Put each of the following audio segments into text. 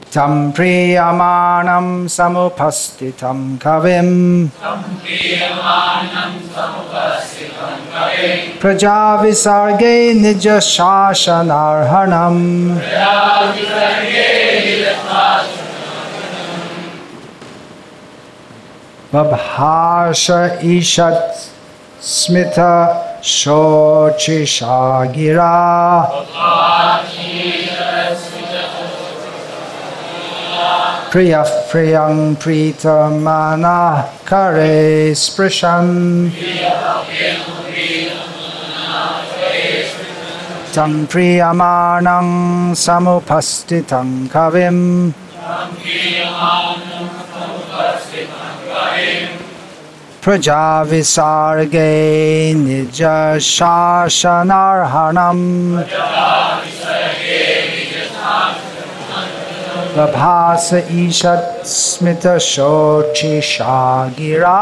Tam priyamanam samupastitam kavim prajavisarge nija shashanarhanam Vabhasha ishat smita shochishagira Priya priyam pritamana kare sprishan Tam priyamanam samupastitam kavim Prajavisarge nija shashanarhanam Vabhasa ishat smita shochishagira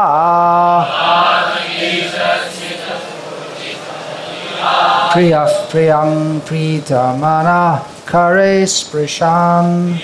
Priya priyam pritamana kare sprishan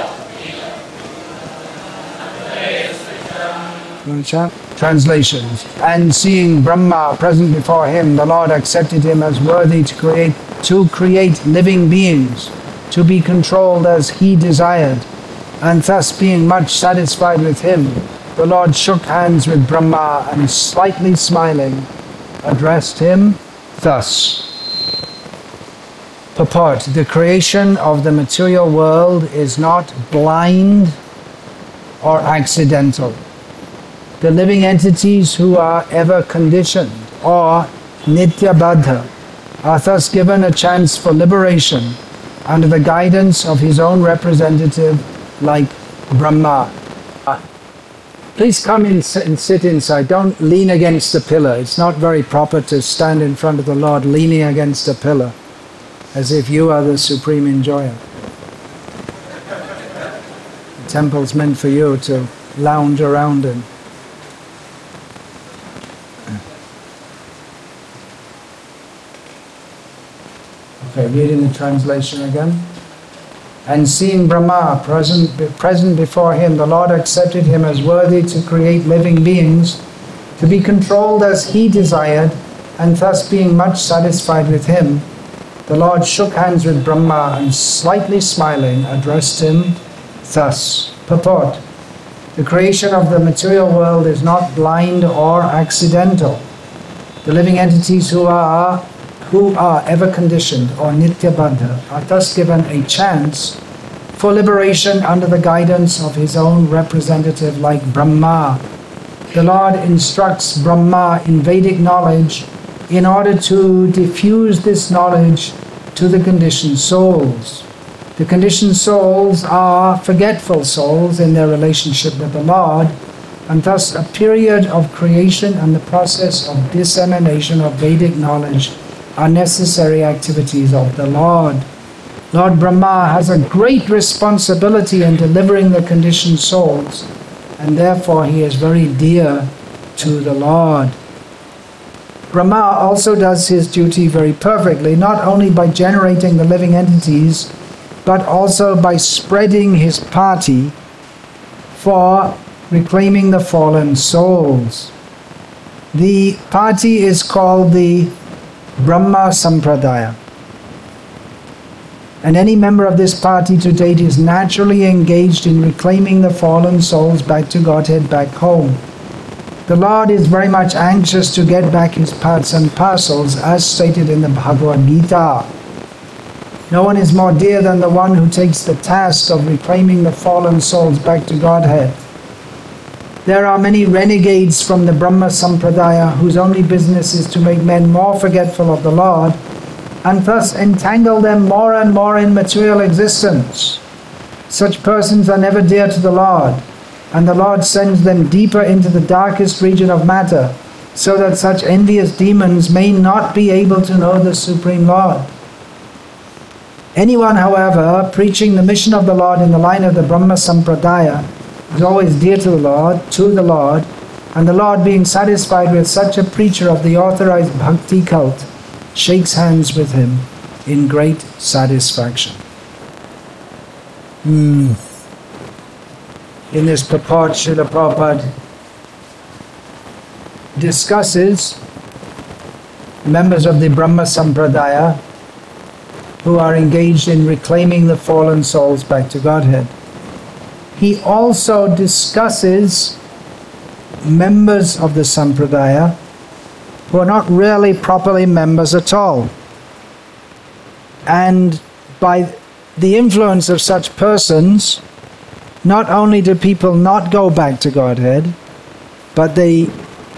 Translations. And seeing Brahma present before him, the Lord accepted him as worthy to create living beings, to be controlled as he desired, and thus being much satisfied with him, the Lord shook hands with Brahma and slightly smiling, addressed him thus. Purport: the creation of the material world is not blind or accidental. The living entities who are ever conditioned or nityabadha are thus given a chance for liberation under the guidance of his own representative like Brahma. Please come in and sit inside. Don't lean against the pillar. It's not very proper to stand in front of the Lord leaning against a pillar as if you are the supreme enjoyer. The temple's meant for you to lounge around in. Okay, reading the translation again. And seeing Brahma present before him, the Lord accepted him as worthy to create living beings, to be controlled as he desired, and thus being much satisfied with him, the Lord shook hands with Brahma and slightly smiling addressed him thus. Purport: the creation of the material world is not blind or accidental. The living entities who are ever conditioned or nityabadha are thus given a chance for liberation under the guidance of his own representative like Brahma. The Lord instructs Brahma in Vedic knowledge in order to diffuse this knowledge to the conditioned souls. The conditioned souls are forgetful souls in their relationship with the Lord, and thus a period of creation and the process of dissemination of Vedic knowledge are necessary activities of the Lord. Lord Brahma has a great responsibility in delivering the conditioned souls, and therefore he is very dear to the Lord. Brahma also does his duty very perfectly, not only by generating the living entities, but also by spreading his party for reclaiming the fallen souls. The party is called the Brahma Sampradaya. And any member of this party to date is naturally engaged in reclaiming the fallen souls back to Godhead, back home. The Lord is very much anxious to get back his parts and parcels, as stated in the Bhagavad Gita. No one is more dear than the one who takes the task of reclaiming the fallen souls back to Godhead. There are many renegades from the Brahma Sampradaya whose only business is to make men more forgetful of the Lord and thus entangle them more and more in material existence. Such persons are never dear to the Lord, and the Lord sends them deeper into the darkest region of matter, so that such envious demons may not be able to know the Supreme Lord. Anyone, however, preaching the mission of the Lord in the line of the Brahma Sampradaya is always dear to the Lord, and the Lord, being satisfied with such a preacher of the authorized bhakti cult, shakes hands with him in great satisfaction. in this purport, Srila Prabhupada discusses members of the Brahma Sampradaya who are engaged in reclaiming the fallen souls back to Godhead. He also discusses members of the Sampradaya who are not really properly members at all. And by the influence of such persons, not only do people not go back to Godhead, but they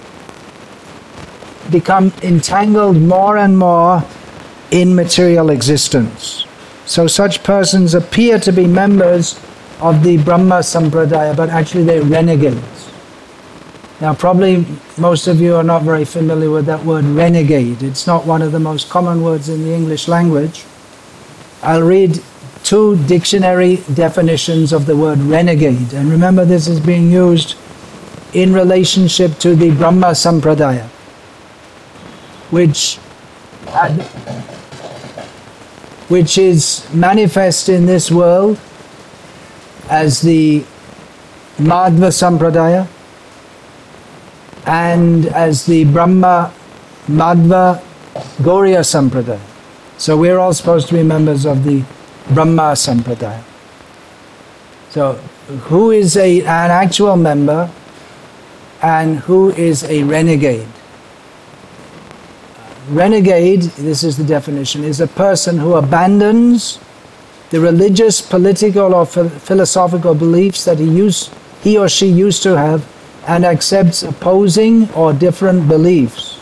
become entangled more and more in material existence. So such persons appear to be members of the Brahma Sampradaya, but actually they're renegades. Now probably most of you are not very familiar with that word renegade. It's not one of the most common words in the English language. I'll read 2 dictionary definitions of the word renegade. And remember, this is being used in relationship to the Brahma Sampradaya, which is manifest in this world as the Madhva Sampradaya and as the Brahma Madhva Gauriya Sampradaya. So we're all supposed to be members of the Brahma Sampradaya. So who is an actual member and who is a renegade? Renegade, this is the definition, is a person who abandons the religious, political or philosophical beliefs that he or she used to have and accepts opposing or different beliefs.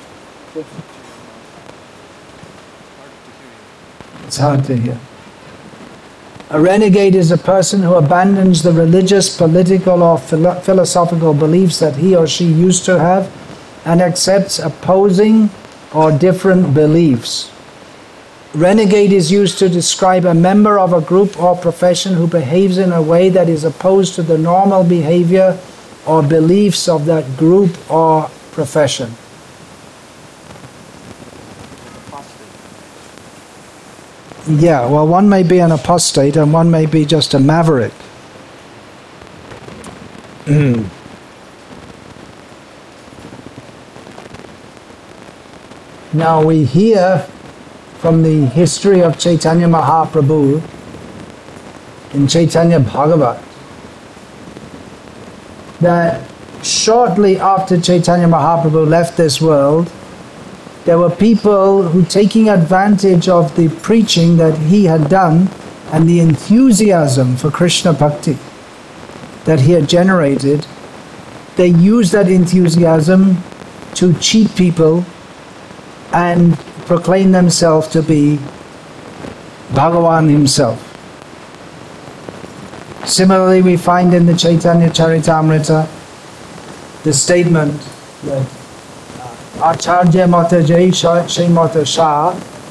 It's hard to hear. A renegade is a person who abandons the religious, political or philosophical beliefs that he or she used to have and accepts opposing or different beliefs. Renegade is used to describe a member of a group or profession who behaves in a way that is opposed to the normal behavior or beliefs of that group or profession. Yeah, well, one may be an apostate and one may be just a maverick. Now we hear from the history of Chaitanya Mahaprabhu in Chaitanya Bhagavat that shortly after Chaitanya Mahaprabhu left this world, there were people who, taking advantage of the preaching that he had done and the enthusiasm for Krishna Bhakti that he had generated, they used that enthusiasm to cheat people and proclaim themselves to be Bhagavan himself. Similarly, we find in the Chaitanya Charitamrita the statement that Acharya Mata Jai Shai Mata Shah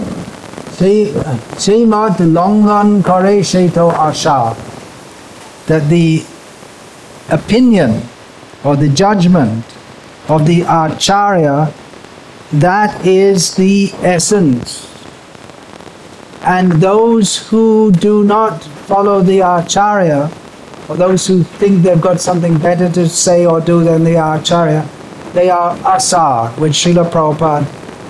Shai Mat Longan Kare Shaito Asha, that the opinion or the judgment of the Acharya, that is the essence. And those who do not follow the Acharya, or those who think they've got something better to say or do than the Acharya, they are asar, which Srila Prabhupada,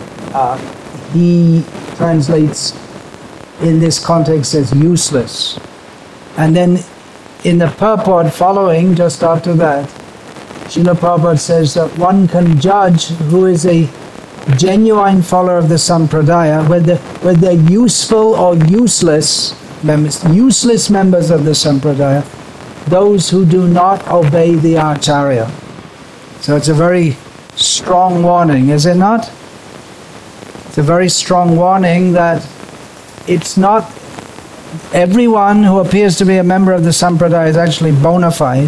he translates in this context as useless. And then in the purport following, just after that, Srila Prabhupada says that one can judge who is a genuine follower of the Sampradaya, whether useful or useless members of the Sampradaya, those who do not obey the Acharya. So it's a very strong warning, is it not? It's a very strong warning that it's not everyone who appears to be a member of the Sampradaya is actually bona fide.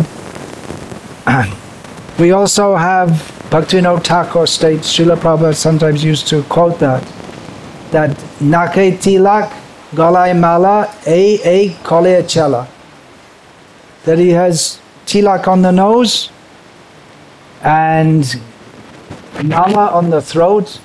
We also have Bhaktivinoda Thakur states, Srila Prabhupada sometimes used to quote that Nake tilak galai mala a kole chela, that he has tilak on the nose and mala on the throat,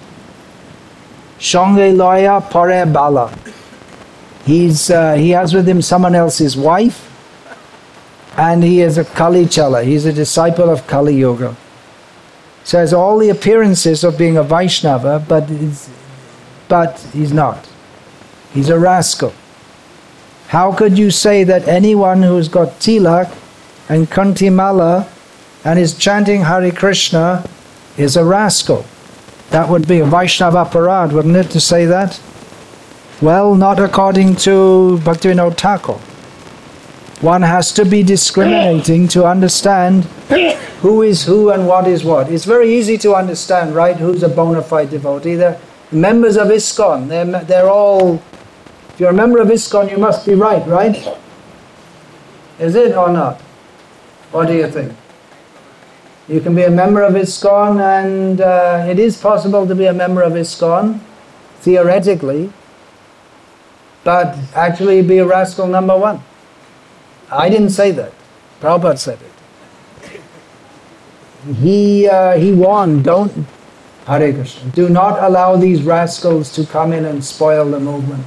shonge loya pare bala. He has with him someone else's wife, And he is a Kali Chala. He's a disciple of Kali Yuga. So has all the appearances of being a Vaishnava, but he's not. He's a rascal. How could you say that anyone who's got tilak and kantimala and is chanting Hare Krishna is a rascal? That would be a Vaishnava aparad, wouldn't it, to say that? Well, not according to Bhaktivinoda Thakur. One has to be discriminating to understand who is who and what is what. It's very easy to understand, right, who's a bona fide devotee. They're members of ISKCON. They're all... If you're a member of ISKCON, you must be right? Is it or not? What do you think? You can be a member of ISKCON, and it is possible to be a member of ISKCON, theoretically, but actually be a rascal number one. I didn't say that. Prabhupada said it. He warned, don't, Hare Krishna, do not allow these rascals to come in and spoil the movement.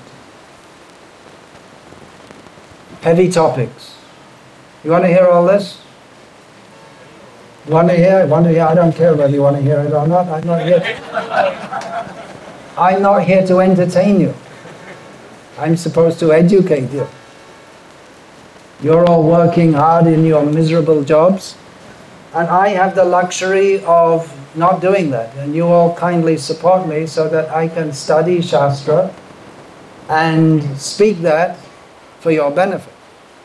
Heavy topics. You want to hear all this? Want to hear? I don't care whether you want to hear it or not. I'm not here to entertain you. I'm supposed to educate you. You're all working hard in your miserable jobs, and I have the luxury of not doing that. And you all kindly support me so that I can study Shastra and speak that for your benefit.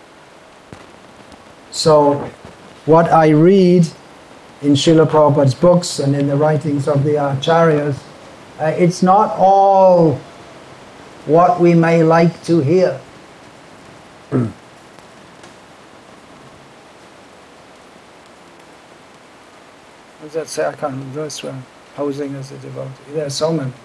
So, what I read in Srila Prabhupada's books and in the writings of the Acharyas, it's not all what we may like to hear. What does that say? I can't remember this one. Posing as a devotee. There are so many.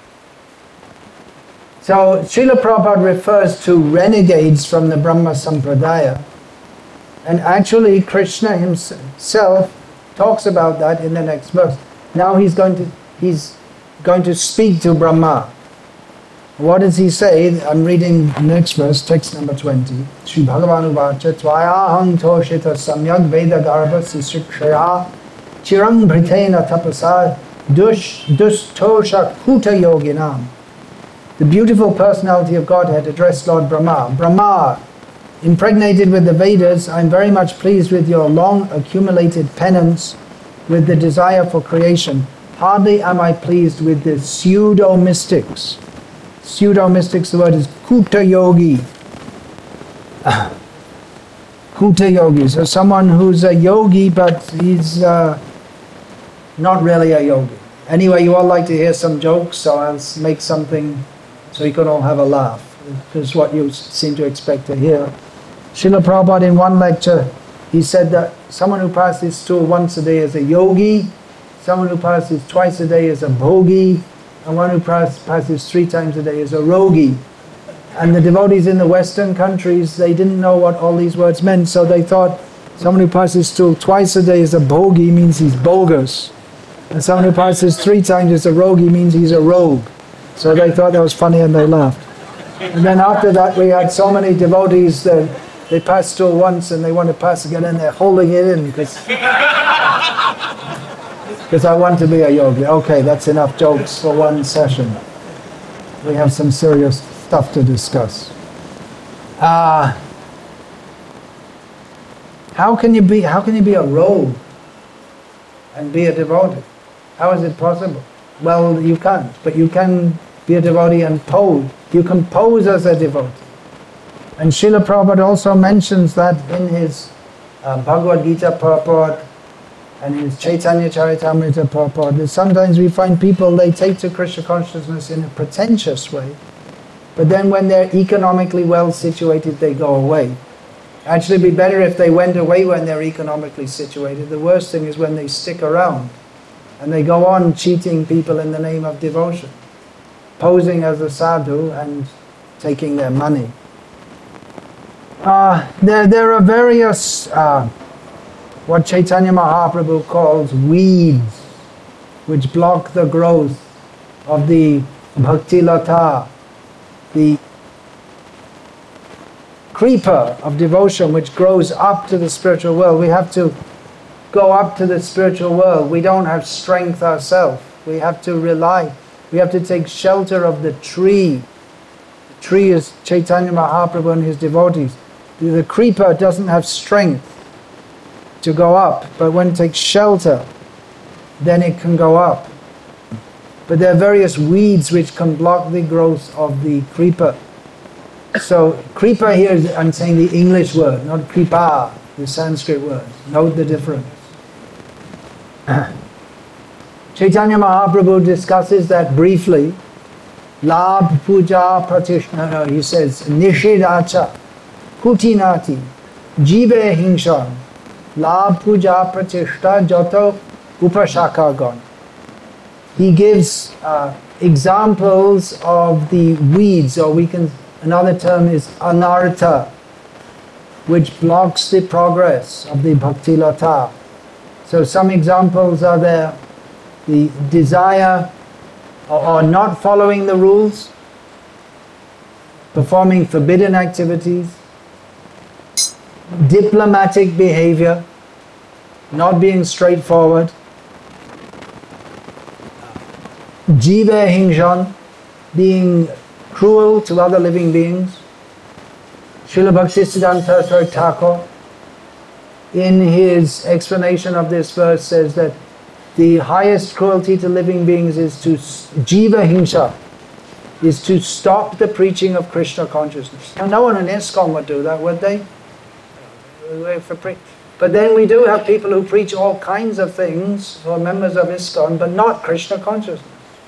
So Srila Prabhupada refers to renegades from the Brahma Sampradaya. And actually Krishna himself talks about that in the next verse. Now he's going to speak to Brahma. What does he say? I'm reading the next verse, text number 20. Shri Bhagavan Uvacha Tvayaham Toshita Samyak Veda Garbha Sisrikshaya Chirang Bhritena Tapasa Dustosha Kuta Yoginam. The beautiful personality of Godhead addressed Lord Brahma. Brahma, impregnated with the Vedas, I'm very much pleased with your long accumulated penance with the desire for creation. Hardly am I pleased with the pseudo-mystics. Pseudo-mystics, the word is Kuta Yogi. Kuta Yogi, so someone who's a yogi but he's not really a yogi. Anyway, you all like to hear some jokes, so I'll make something so you can all have a laugh. This is what you seem to expect to hear. Srila Prabhupada in one lecture, he said that someone who passes stool once a day is a yogi, someone who passes twice a day is a bhogi, and one who passes 3 times a day is a rogi. And the devotees in the Western countries, they didn't know what all these words meant, so they thought someone who passes stool twice a day is a bhogi means he's bogus. And someone who passes 3 times is a rogi means he's a rogue. So they thought that was funny and they laughed. And then after that we had so many devotees that they pass stool once and they want to pass again and they're holding it in because I want to be a yogi. Okay, that's enough jokes for one session. We have some serious stuff to discuss. How can you be a rogue and be a devotee? How is it possible? Well, you can't, but you can be a devotee and pose. You can pose as a devotee. And Srila Prabhupada also mentions that in his Bhagavad Gita purport and his Chaitanya Charitamrita purport, that sometimes we find people, they take to Krishna consciousness in a pretentious way, but then when they're economically well situated, they go away. Actually, it'd be better if they went away when they're economically situated. The worst thing is when they stick around and they go on cheating people in the name of devotion, posing as a sadhu and taking their money. There are various, what Chaitanya Mahaprabhu calls weeds, which block the growth of the bhakti lata, the creeper of devotion which grows up to the spiritual world. We have to go up to the spiritual world. We don't have strength ourselves. We have to rely. We have to take shelter of the tree. The tree is Chaitanya Mahaprabhu and his devotees. The creeper doesn't have strength to go up, but when it takes shelter, then it can go up. But there are various weeds which can block the growth of the creeper. So creeper here is, I'm saying the English word, not kripa, the Sanskrit word. Note the difference. Chaitanya Mahaprabhu discusses that briefly. Labh puja pratishna, no, he says, nishidacha, kutinati, jive hingshan, labh puja pratishta jato upashakagon. He gives examples of the weeds, or we can, another term is anartha, which blocks the progress of the bhakti lata. So some examples are there: the desire or not following the rules, performing forbidden activities, diplomatic behavior, not being straightforward, jiva hingshan, being cruel to other living beings. Srila Bhaktisiddhanta Saraswati Thakur, in his explanation of this verse, says that the highest cruelty to living beings is to jiva himsa, is to stop the preaching of Krishna consciousness. Now, no one in ISKCON would do that, would they? But then we do have people who preach all kinds of things, who are members of ISKCON, but not Krishna consciousness.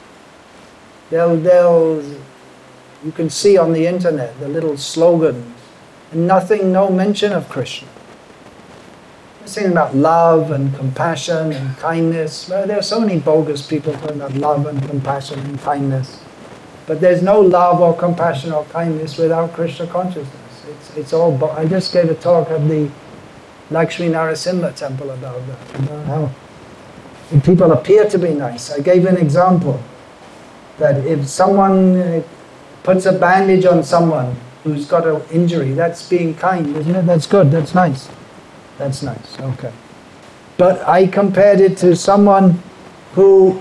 You can see on the internet the little slogans, and nothing, no mention of Krishna. They're saying about love and compassion and kindness. Well, there are so many bogus people talking about love and compassion and kindness. But there's no love or compassion or kindness without Krishna consciousness. It's all. I just gave a talk at the Lakshmi Narasimha temple about that. About how people appear to be nice. I gave an example that if someone puts a bandage on someone who's got an injury, that's being kind, isn't it? That's good. That's nice. That's nice. Okay. But I compared it to someone who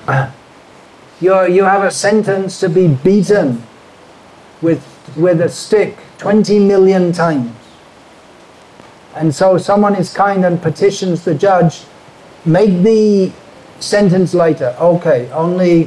you have a sentence to be beaten with a stick 20 million times. And so someone is kind and petitions the judge, make the sentence lighter. Okay, only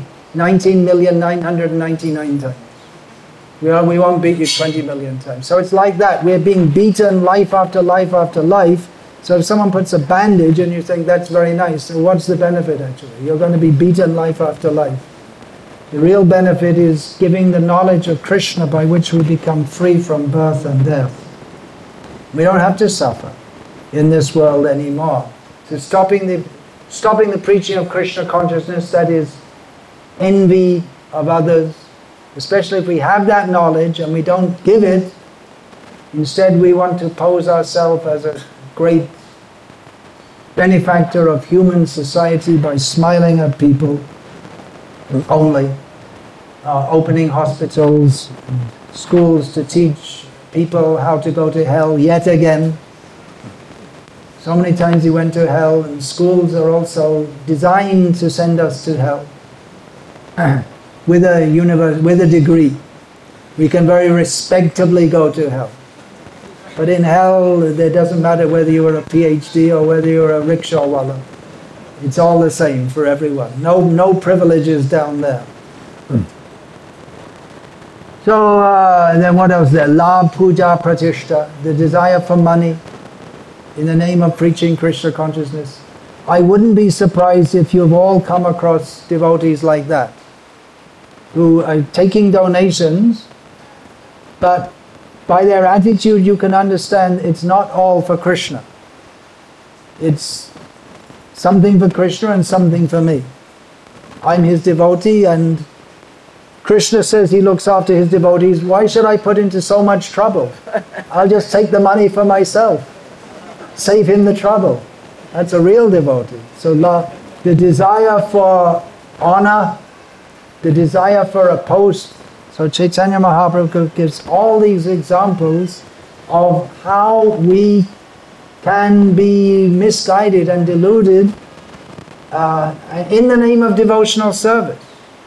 19,999 times. We won't beat you 20 million times. So it's like that. We're being beaten life after life after life. So if someone puts a bandage and you think that's very nice, so what's the benefit actually? You're going to be beaten life after life. The real benefit is giving the knowledge of Krishna by which we become free from birth and death. We don't have to suffer in this world anymore. So stopping the preaching of Krishna consciousness, that is envy of others, especially if we have that knowledge and we don't give it. Instead, we want to pose ourselves as a great benefactor of human society by smiling at people only, opening hospitals, schools to teach people how to go to hell yet again. So many times he went to hell, and schools are also designed to send us to hell. With a degree, we can very respectably go to hell. But in hell, it doesn't matter whether you are a PhD or whether you're a rickshawwala. It's all the same for everyone. No privileges down there. So then what else there? Labh puja pratishta, the desire for money in the name of preaching Krishna consciousness. I wouldn't be surprised if you've all come across devotees like that, who are taking donations, but by their attitude you can understand it's not all for Krishna. It's something for Krishna and something for me. I'm his devotee, and Krishna says he looks after his devotees. Why should I put into so much trouble? I'll just take the money for myself. Save him the trouble. That's a real devotee. So the desire for honor, the desire for a post. So Chaitanya Mahaprabhu gives all these examples of how we can be misguided and deluded in the name of devotional service.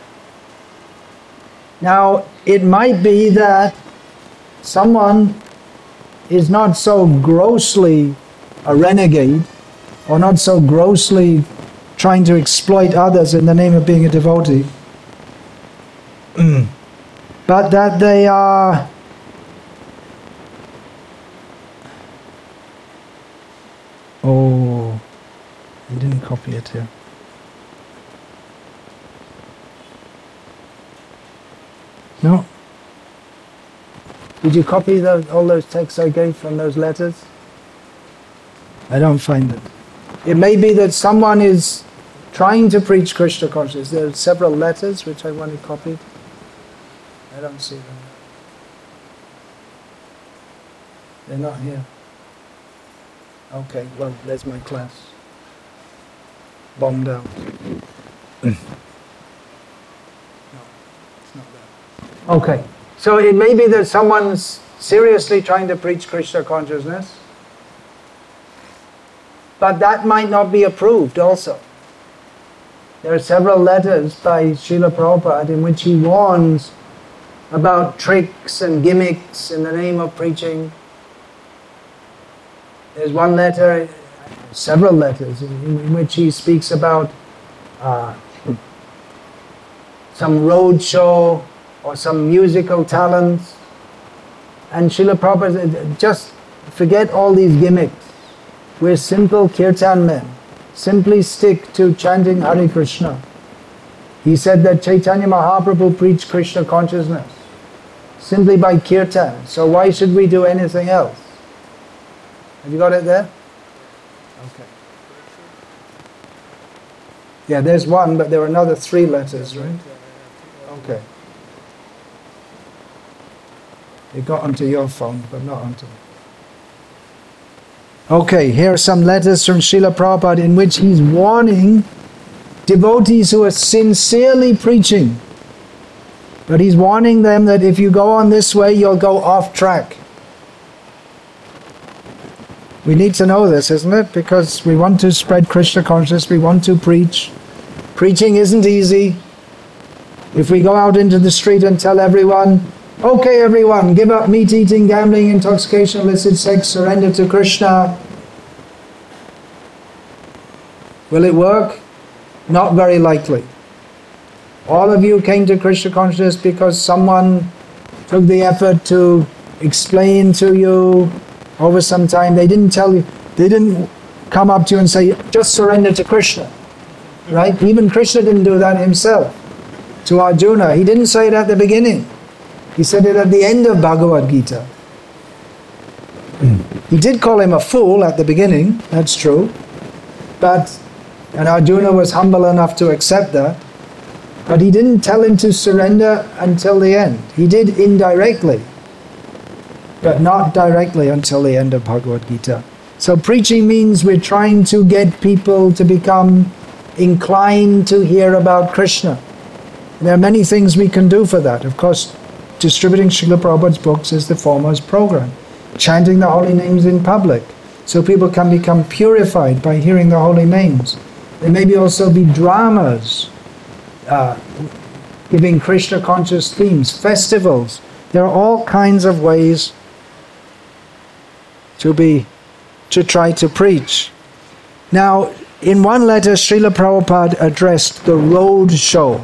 Now, it might be that someone is not so grossly a renegade, or not so grossly trying to exploit others in the name of being a devotee, but that they are oh, you didn't copy it here. No? Did you copy all those texts I gave from those letters? I don't find it. It may be that someone is trying to preach Krishna consciousness. There are several letters which I wanted copied. I don't see them. They're not here. Okay, well, there's my class. Bombed out. No, it's not there. Okay, so it may be that someone's seriously trying to preach Krishna consciousness, but that might not be approved also. There are several letters by Srila Prabhupada in which he warns about tricks and gimmicks in the name of preaching. There's one letter, several letters, in which he speaks about some road show or some musical talents. And Srila Prabhupada said, just forget all these gimmicks. We're simple kirtan men. Simply stick to chanting Hare Krishna. He said that Chaitanya Mahaprabhu preached Krishna consciousness simply by kirtan. So why should we do anything else? Have you got it there? Okay. Yeah, there's one, but there are another 3 letters, right? Okay. It got onto your phone, but not onto me. Okay, here are some letters from Srila Prabhupada in which he's warning devotees who are sincerely preaching. But he's warning them that if you go on this way, you'll go off track. We need to know this, isn't it? Because we want to spread Krishna consciousness, we want to preach. Preaching isn't easy. If we go out into the street and tell everyone, okay everyone, give up meat eating, gambling, intoxication, illicit sex, surrender to Krishna. Will it work? Not very likely. All of you came to Krishna consciousness because someone took the effort to explain to you over some time. They didn't tell you, they didn't come up to you and say, just surrender to Krishna. Right? Even Krishna didn't do that himself to Arjuna. He didn't say it at the beginning. He said it at the end of Bhagavad Gita. He did call him a fool at the beginning, that's true. And Arjuna was humble enough to accept that. But he didn't tell him to surrender until the end. He did indirectly, but not directly until the end of Bhagavad Gita. So preaching means we're trying to get people to become inclined to hear about Krishna. There are many things we can do for that. Of course, distributing Srila Prabhupada's books is the foremost program. Chanting the holy names in public, so people can become purified by hearing the holy names. There may also be dramas, giving Krishna conscious themes, festivals. There are all kinds of ways to try to preach. Now, in one letter, Srila Prabhupada addressed the road show.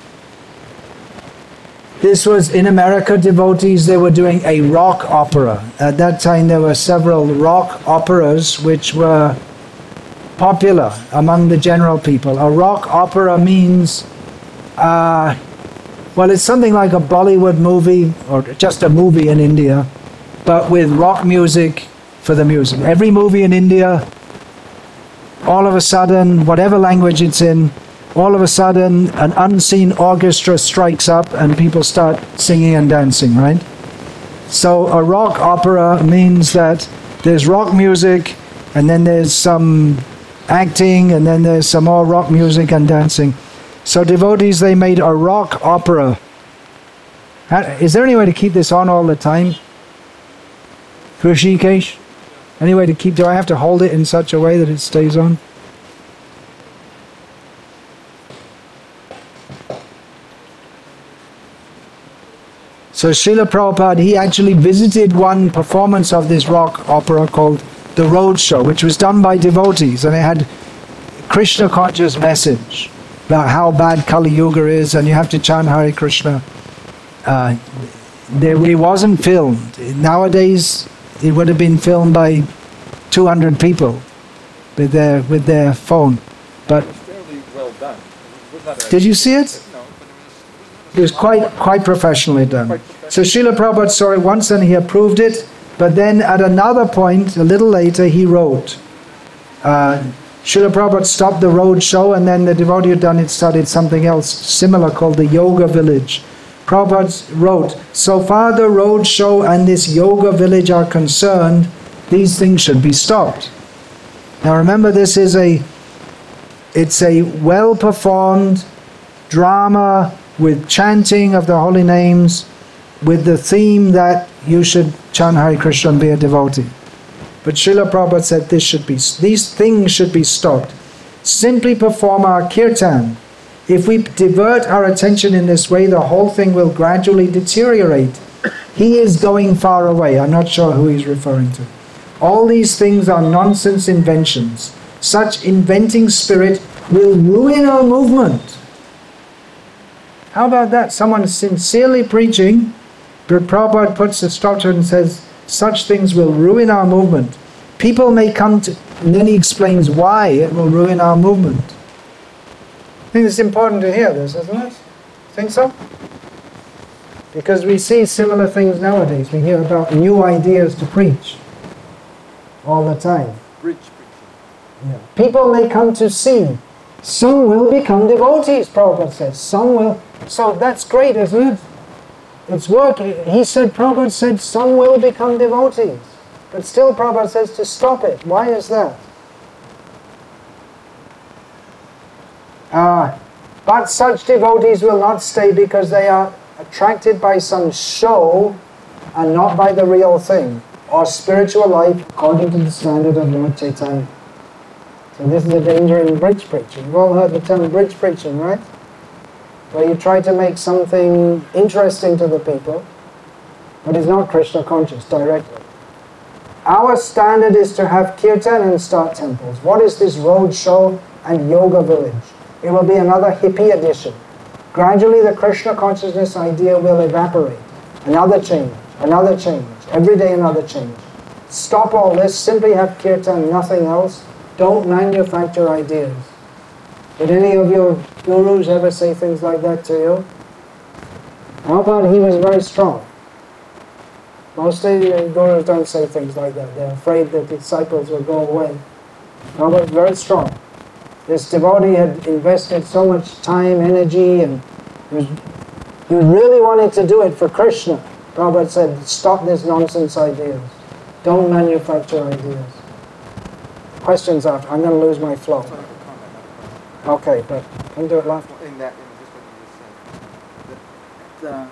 This was in America, devotees, they were doing a rock opera. At that time there were several rock operas which were popular among the general people. A rock opera means, well, it's something like a Bollywood movie, or just a movie in India, but with rock music for the music. Every movie in India, all of a sudden, whatever language it's in, all of a sudden an unseen orchestra strikes up and people start singing and dancing, right? So a rock opera means that there's rock music, and then there's some acting, and then there's some more rock music and dancing. So devotees, they made a rock opera. Is there any way to keep this on all the time? Rishikesh? Anyway, do I have to hold it in such a way that it stays on? So Srila Prabhupada, he actually visited one performance of this rock opera called The Road Show, which was done by devotees, and it had Krishna conscious message about how bad Kali Yuga is, and you have to chant Hare Krishna. It wasn't filmed. Nowadays, it would have been filmed by 200 people with their phone. But fairly well done. Did you see it? No, It was quite professionally done. So Srila Prabhupada saw it once and he approved it, but then at another point, a little later, he wrote. Srila Prabhupada stopped the road show, and then the devotee who had done it started something else similar called the Yoga Village. Prabhupada wrote, so far the road show and this Yoga Village are concerned, these things should be stopped. Now remember, it's a well-performed drama with chanting of the holy names, with the theme that you should chant Hare Krishna and be a devotee. But Srila Prabhupada said these things should be stopped. Simply perform our kirtan. If we divert our attention in this way, the whole thing will gradually deteriorate. He is going far away. I'm not sure who he's referring to. All these things are nonsense inventions. Such inventing spirit will ruin our movement. How about that? Someone sincerely preaching, but Prabhupada puts a stop to it and says, such things will ruin our movement. People may come to, and then he explains why it will ruin our movement. I think it's important to hear this, isn't it? Think so? Because we see similar things nowadays. We hear about new ideas to preach all the time. bridge preaching. Yeah. People may come to see. Some will become devotees, Prabhupada says. Some will. So that's great, isn't it? It's work. He said, Prabhupada said, some will become devotees. But still Prabhupada says to stop it. Why is that? But such devotees will not stay because they are attracted by some show and not by the real thing, or spiritual life according to the standard of Lord Chaitanya. So this is a danger in bridge preaching. You've all heard the term bridge preaching, right? Where you try to make something interesting to the people, but it's not Krishna conscious directly. Our standard is to have kirtan and start temples. What is this road show and yoga village? It will be another hippie edition. Gradually the Krishna consciousness idea will evaporate. Another change, every day another change. Stop all this, simply have kirtan, nothing else. Don't manufacture ideas. Did any of your gurus ever say things like that to you? Prabhupada, he was very strong. Mostly gurus don't say things like that. They're afraid that disciples will go away. Prabhupada was very strong. This devotee had invested so much time, energy, and he really wanted to do it for Krishna. Prabhupada said, stop this nonsense ideas. Don't manufacture ideas. Questions after. I'm going to lose my flow. Okay, but can you do it live? In that, just what you said.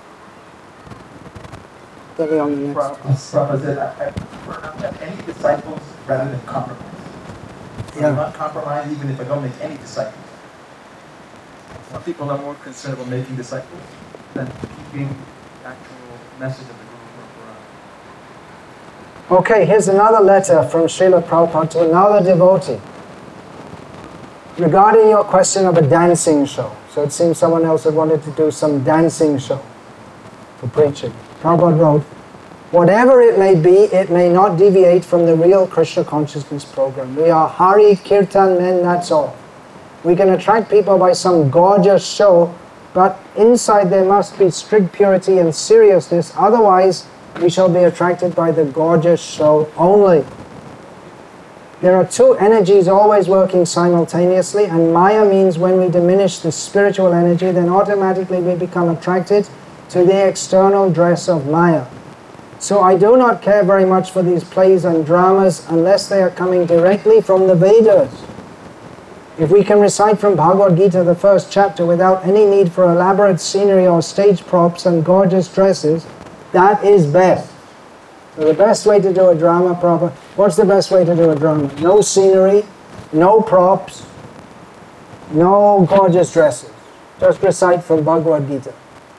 Get me on the next. Prabhupada said, I prefer not to have any disciples rather than compromise. Yeah. I'm not compromise even if I don't make any disciples. Some people are more concerned about making disciples than keeping the actual message of the Guru Parampara. Okay, here's another letter from Srila Prabhupada to another devotee regarding your question of a dancing show. So it seems someone else had wanted to do some dancing show for preaching. Prabhupada wrote, whatever it may be, it may not deviate from the real Krishna consciousness program. We are Hari Kirtan men, that's all. We can attract people by some gorgeous show, but inside there must be strict purity and seriousness, otherwise we shall be attracted by the gorgeous show only. There are two energies always working simultaneously, and Maya means when we diminish the spiritual energy, then automatically we become attracted to the external dress of Maya. So I do not care very much for these plays and dramas unless they are coming directly from the Vedas. If we can recite from Bhagavad Gita the first chapter without any need for elaborate scenery or stage props and gorgeous dresses, that is best. So the best way to do a drama proper, what's the best way to do a drama? No scenery, no props, no gorgeous dresses. Just recite from Bhagavad Gita.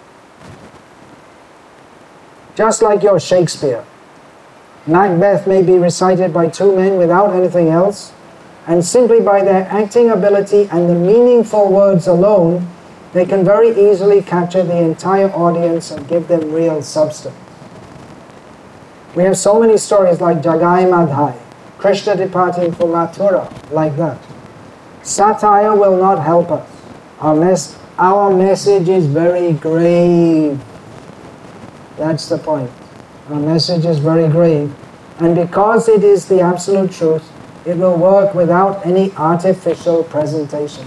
Just like your Shakespeare. Macbeth may be recited by two men without anything else, and simply by their acting ability and the meaningful words alone, they can very easily capture the entire audience and give them real substance. We have so many stories like Jagai Madhai, Krishna departing for Mathura, like that. Satire will not help us unless our message is very grave. That's the point. Our message is very grave. And because it is the absolute truth, it will work without any artificial presentation.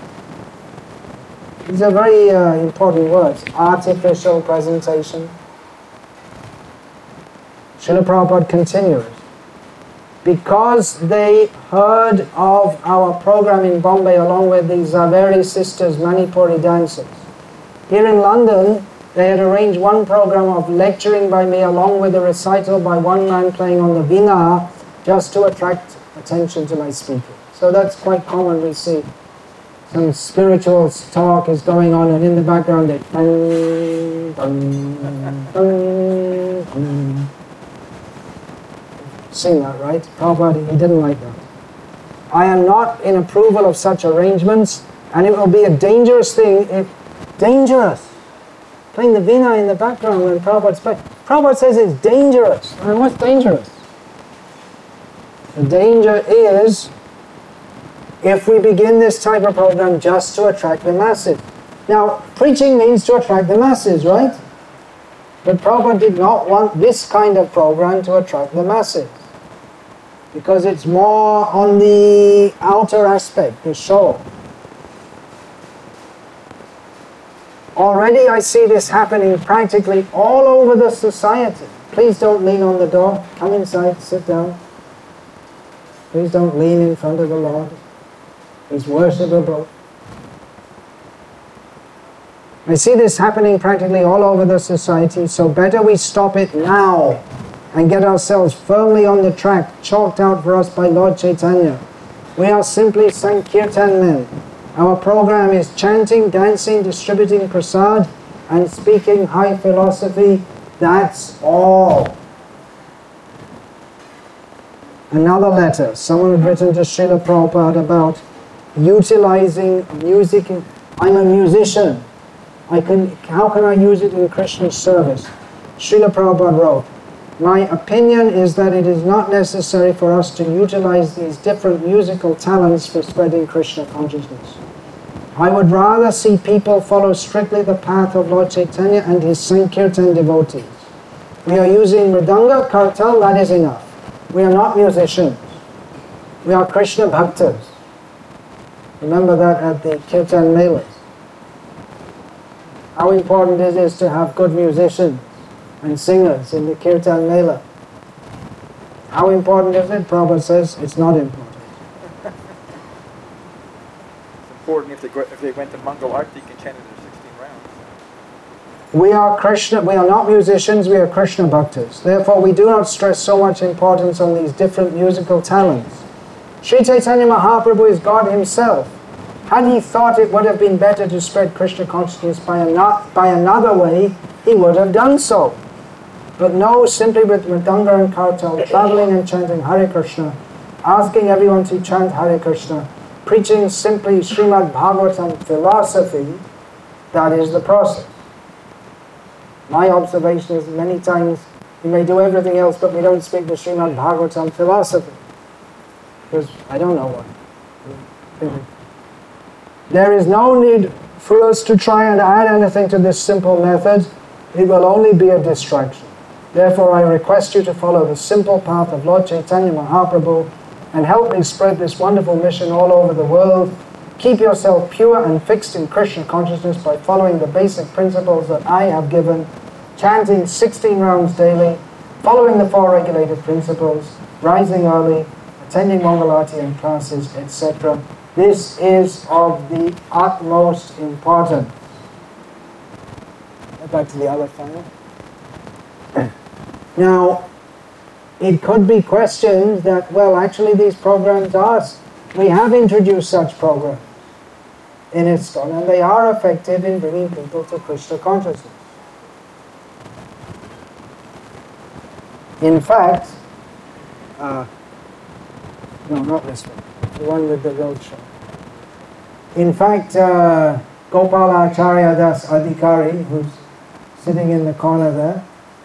These are very important words. Artificial presentation. Srila Prabhupada continues. Because they heard of our program in Bombay along with the Zaveri sisters Manipuri dancers. Here in London, they had arranged one program of lecturing by me along with a recital by one man playing on the veena just to attract attention to my speaking. So that's quite common. We see some spiritual talk is going on and in the background they dun, dun, dun, dun. Sing that, right? Prabhupada, he didn't like that. I am not in approval of such arrangements, and it will be a dangerous thing if... Dangerous! Playing the veena in the background when Prabhupada's playing. Prabhupada says it's dangerous. And what's dangerous? The danger is if we begin this type of program just to attract the masses. Now, preaching means to attract the masses, right? But Prabhupada did not want this kind of program to attract the masses, because it's more on the outer aspect, the show. Already I see this happening practically all over the society. Please don't lean on the door. Come inside, sit down. Please don't lean in front of the Lord. He's worshipable. I see this happening practically all over the society, so better we stop it now and get ourselves firmly on the track chalked out for us by Lord Chaitanya. We are simply Sankirtan men. Our program is chanting, dancing, distributing prasad, and speaking high philosophy. That's all. Another letter. Someone had written to Srila Prabhupada about utilizing music. I'm a musician. How can I use it in Krishna's service? Srila Prabhupada wrote, my opinion is that it is not necessary for us to utilize these different musical talents for spreading Krishna consciousness. I would rather see people follow strictly the path of Lord Chaitanya and his Sankirtan devotees. We are using Mridanga, Kartal, that is enough. We are not musicians. We are Krishna Bhaktas. Remember that at the Kirtan Melas. How important it is to have good musicians and singers in the Kirtan Mela. How important is it? Prabhupada says it's not important. It's important if they went to Mangal Arti and chanted their 16 rounds. We are Krishna, we are not musicians, we are Krishna Bhaktas. Therefore we do not stress so much importance on these different musical talents. Sri Chaitanya Mahaprabhu is God himself. Had he thought it would have been better to spread Krishna consciousness by another way, he would have done so. But no, simply with Mridanga and Kartal, traveling and chanting Hare Krishna, asking everyone to chant Hare Krishna, preaching simply Srimad Bhagavatam philosophy, that is the process. My observation is many times we may do everything else, but we don't speak the Srimad Bhagavatam philosophy. Because I don't know what. There is no need for us to try and add anything to this simple method. It will only be a distraction. Therefore, I request you to follow the simple path of Lord Chaitanya Mahaprabhu and help me spread this wonderful mission all over the world. Keep yourself pure and fixed in Krishna consciousness by following the basic principles that I have given, chanting 16 rounds daily, following the 4 regulated principles, rising early, attending Mangalarti and classes, etc. This is of the utmost importance. Back to the other file. Now, it could be questioned that, well, actually these programs are, we have introduced such programs in ISKCON, and they are effective in bringing people to Krishna consciousness. In fact, no, not this one, the one with the roadshow. In fact, Gopala Acharya Das Adhikari, who's sitting in the corner there,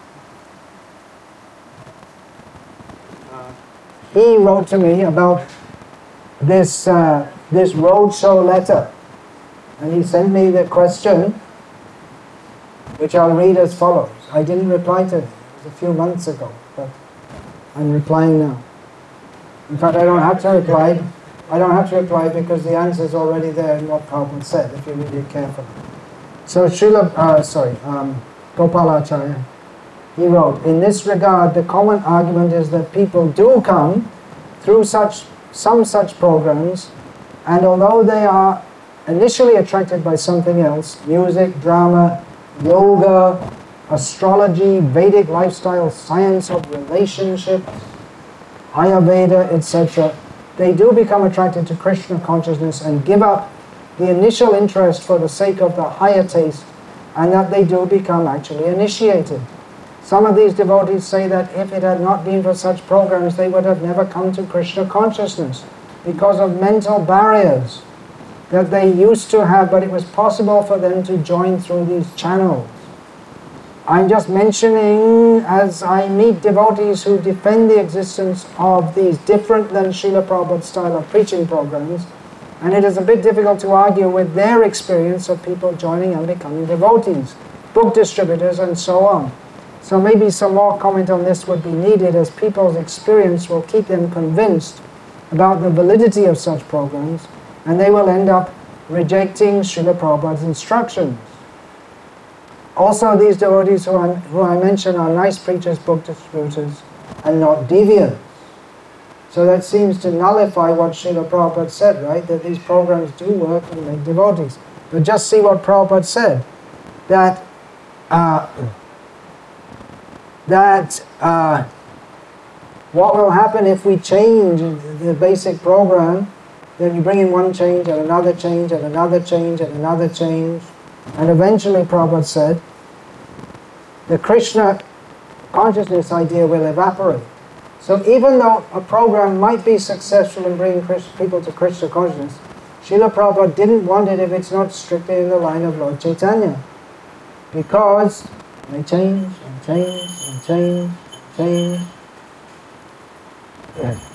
he wrote to me about this roadshow letter, and he sent me the question, which I'll read as follows. I didn't reply to it. It was a few months ago, but I'm replying now. In fact, I don't have to reply. I don't have to reply because the answer is already there in what Prabhupada said, if you read it carefully. So Gopalacharya, he wrote, in this regard, the common argument is that people do come through some such programs, and although they are initially attracted by something else, music, drama, yoga, astrology, Vedic lifestyle, science of relationships, Ayurveda, etc., they do become attracted to Krishna consciousness and give up the initial interest for the sake of the higher taste, and that they do become actually initiated. Some of these devotees say that if it had not been for such programs, they would have never come to Krishna consciousness because of mental barriers that they used to have, but it was possible for them to join through these channels. I'm just mentioning, as I meet devotees who defend the existence of these different than Srila Prabhupada's style of preaching programs, and it is a bit difficult to argue with their experience of people joining and becoming devotees, book distributors, and so on. So maybe some more comment on this would be needed, as people's experience will keep them convinced about the validity of such programs, and they will end up rejecting Srila Prabhupada's instructions. Also, these devotees who I mentioned are nice preachers, book distributors, and not deviants. So that seems to nullify what Srila Prabhupada said, right? That these programs do work and make devotees. But just see what Prabhupada said, that what will happen if we change the basic program, then you bring in one change and another change and another change and another change, and eventually Prabhupada said, the Krishna consciousness idea will evaporate. So even though a program might be successful in bringing people to Krishna consciousness, Srila Prabhupada didn't want it if it's not strictly in the line of Lord Chaitanya. Because they change and change and change and change. Yes.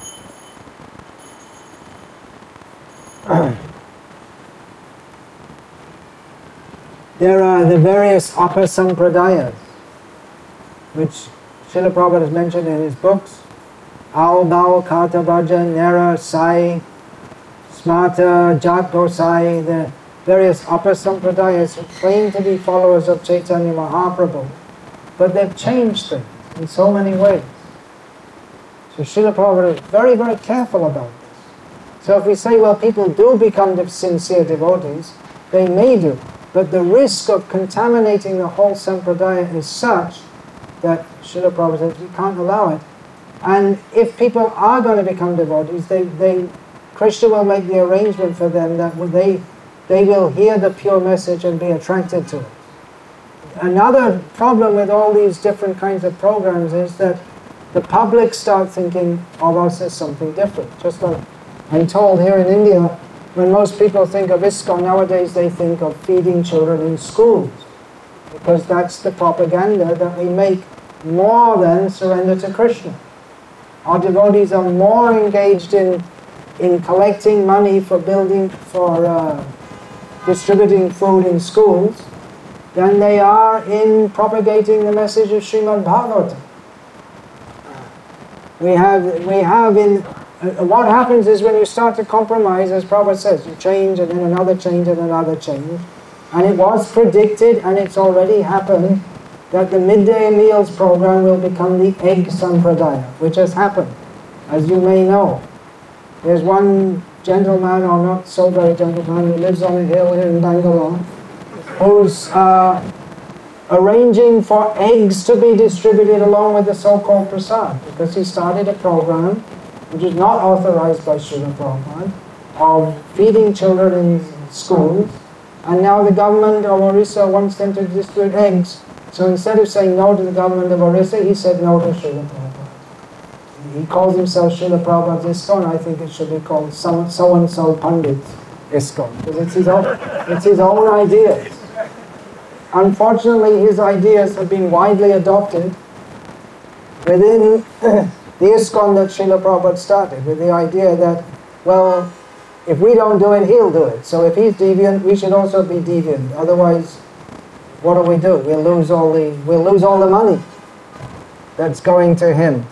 There are the various upper sampradayas, which Srila Prabhupada has mentioned in his books. Aul, Baul, Kartavaja, Nera, Sai, Smarta, Jat Gosai, the various upper sampradayas who claim to be followers of Chaitanya Mahaprabhu. But they've changed things in so many ways. So Srila Prabhupada is very, very careful about this. So if we say, well, people do become sincere devotees, they may do. But the risk of contaminating the whole sampradaya is such that Srila Prabhupada says we can't allow it. And if people are going to become devotees, Krishna will make the arrangement for them that they will hear the pure message and be attracted to it. Another problem with all these different kinds of programs is that the public start thinking of us as something different. Just like I'm told here in India, when most people think of ISKCON nowadays, they think of feeding children in schools, because that's the propaganda that we make more than surrender to Krishna. Our devotees are more engaged in collecting money for distributing food in schools than they are in propagating the message of Srimad Bhagavatam. What happens is when you start to compromise, as Prabhupada says, you change and then another change and another change. And it was predicted, and it's already happened, that the midday meals program will become the egg sampradaya, which has happened, as you may know. There's one gentleman, or not so very gentleman, who lives on a hill here in Bangalore, arranging for eggs to be distributed along with the so-called prasad, because he started a program which is not authorized by Srila Prabhupada of feeding children in schools, and now the government of Orissa wants them to distribute eggs. So instead of saying no to the government of Orissa, he said no to Srila Prabhupada. He calls himself Srila Prabhupada's ISKCON. I think it should be called so-and-so Pandit ISKCON, because it's his own ideas. Unfortunately, his ideas have been widely adopted within the ISKCON that Srila Prabhupada started, with the idea that, well, if we don't do it, he'll do it. So if he's deviant, we should also be deviant. Otherwise, what do? We'll lose all the money that's going to him.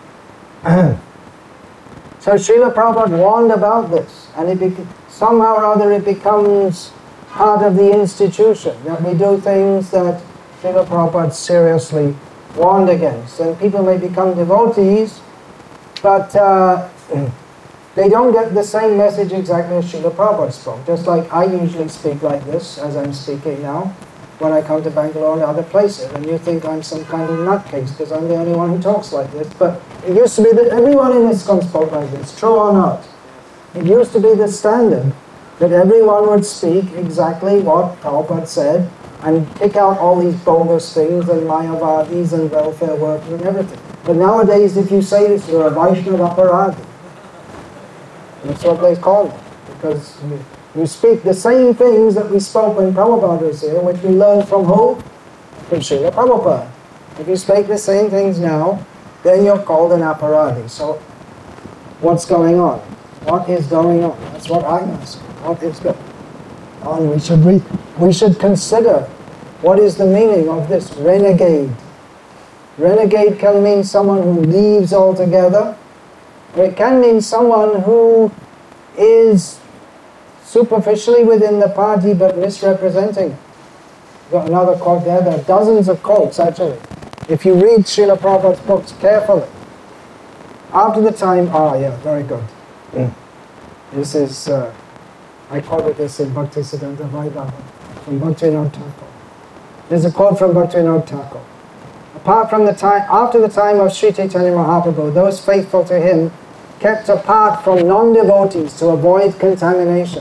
So Srila Prabhupada warned about this, and somehow or other it becomes part of the institution, that we do things that Srila Prabhupada seriously warned against. And people may become devotees, but they don't get the same message exactly as Srila Prabhupada spoke. Just like I usually speak like this, as I'm speaking now, when I come to Bangalore and other places, and you think I'm some kind of nutcase because I'm the only one who talks like this. But it used to be that everyone in ISKCON spoke like this, true or not. It used to be the standard that everyone would speak exactly what Prabhupada said and pick out all these bogus things and Mayavadis and welfare workers and everything. But nowadays, if you say this, you're a Vaishnava Aparadhi. That's what they call it, because you speak the same things that we spoke when Prabhupada was here, which we learned from who? From Srila Prabhupada. If you speak the same things now, then you're called an Aparadhi. So, what's going on? What is going on? That's what I'm asking. What is going on? We should consider what is the meaning of this renegade. Renegade can mean someone who leaves altogether, or it can mean someone who is superficially within the party but misrepresenting it. Got another quote there. There are dozens of quotes actually. If you read Srila Prabhupada's books carefully, after the time, very good. This is, I quoted this in Bhaktisiddhanta Vaibhava from Bhaktivinoda Thakur. There's a quote from Bhaktivinoda Thakur. After the time of Sri Chaitanya Mahaprabhu, those faithful to him kept apart from non-devotees to avoid contamination.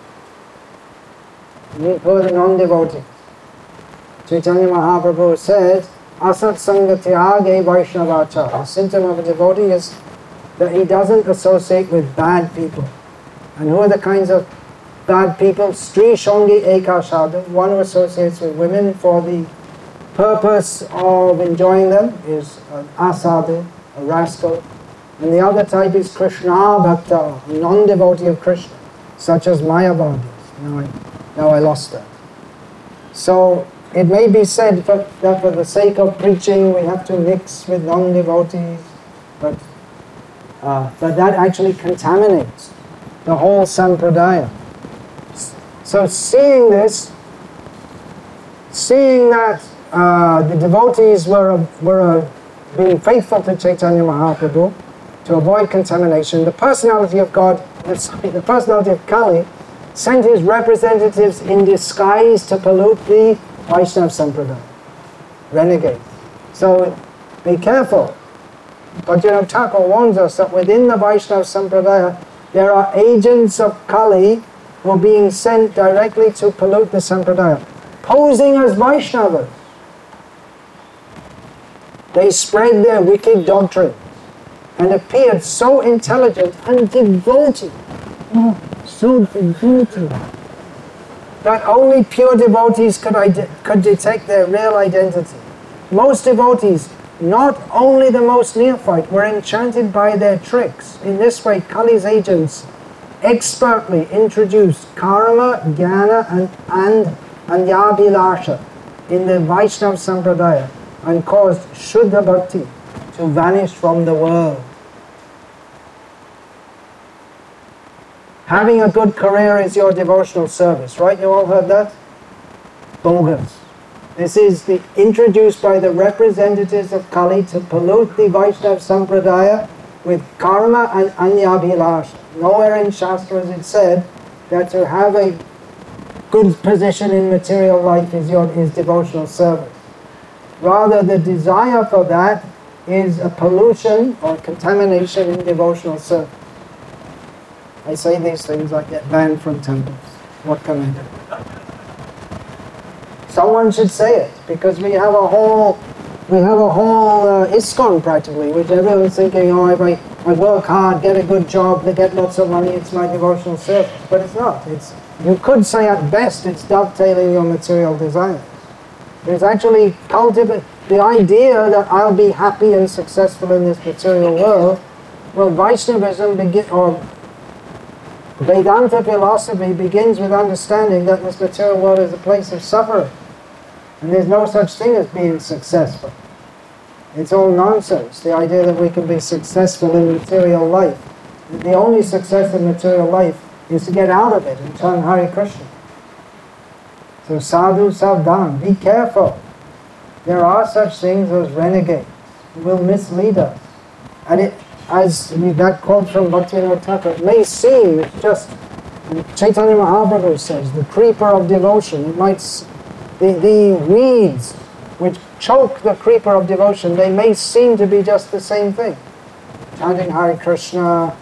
Who are the non-devotees? Chaitanya Mahaprabhu said, Asat Sangatyage Vaishnavacha. The symptom of a devotee is that he doesn't associate with bad people. And who are the kinds of bad people? Stri Shongi Eka Sadhu, one who associates with women for the purpose of enjoying them, is an asadhu, a rascal. And the other type is Krishna Bhakta, a non-devotee of Krishna, such as Mayavadis. Now I lost that. So it may be said that for the sake of preaching we have to mix with non-devotees, but that actually contaminates the whole sampradaya. So seeing this, seeing that the devotees were being faithful to Chaitanya Mahaprabhu to avoid contamination, the personality of God, the personality of Kali, sent his representatives in disguise to pollute the Vaishnava Sampradaya, renegade. So be careful. Bhaktivinoda Thakur warns us that within the Vaishnava Sampradaya there are agents of Kali who are being sent directly to pollute the Sampradaya, posing as Vaishnavas. They spread their wicked doctrine and appeared so intelligent and devoted, so devoted, that only pure devotees could detect their real identity. Most devotees, not only the most neophyte, were enchanted by their tricks. In this way, Kali's agents expertly introduced karma, jnana and anyabhilasha in the Vaishnava Sampradaya and caused Shuddha Bhakti to vanish from the world. Having a good career is your devotional service, right? You all heard that? Bogus. This is introduced by the representatives of Kali to pollute the Vaishnava Sampradaya with karma and anyabhilasha. Nowhere in Shastra is it said that to have a good position in material life is devotional service. Rather, the desire for that is a pollution or contamination in devotional service. I say these things, I get banned from temples. What can I do? Someone should say it, because we have a whole ISKCON practically, which everyone's thinking, oh, if I work hard, get a good job, they get lots of money, it's my devotional service. But it's not. You could say at best it's dovetailing your material desires. It's actually cultivating the idea that I'll be happy and successful in this material world. Well, Vaishnavism or Vedanta philosophy begins with understanding that this material world is a place of suffering. And there's no such thing as being successful. It's all nonsense, the idea that we can be successful in material life. The only success in material life is to get out of it and turn Hare Krishna. So sadhu savdhan, be careful. There are such things as renegades who will mislead us. And as that quote from Bhaktivinoda Thakur, it may seem, it's just, Chaitanya Mahaprabhu says, the creeper of devotion, the weeds which choke the creeper of devotion, they may seem to be just the same thing. Chanting Hare Krishna,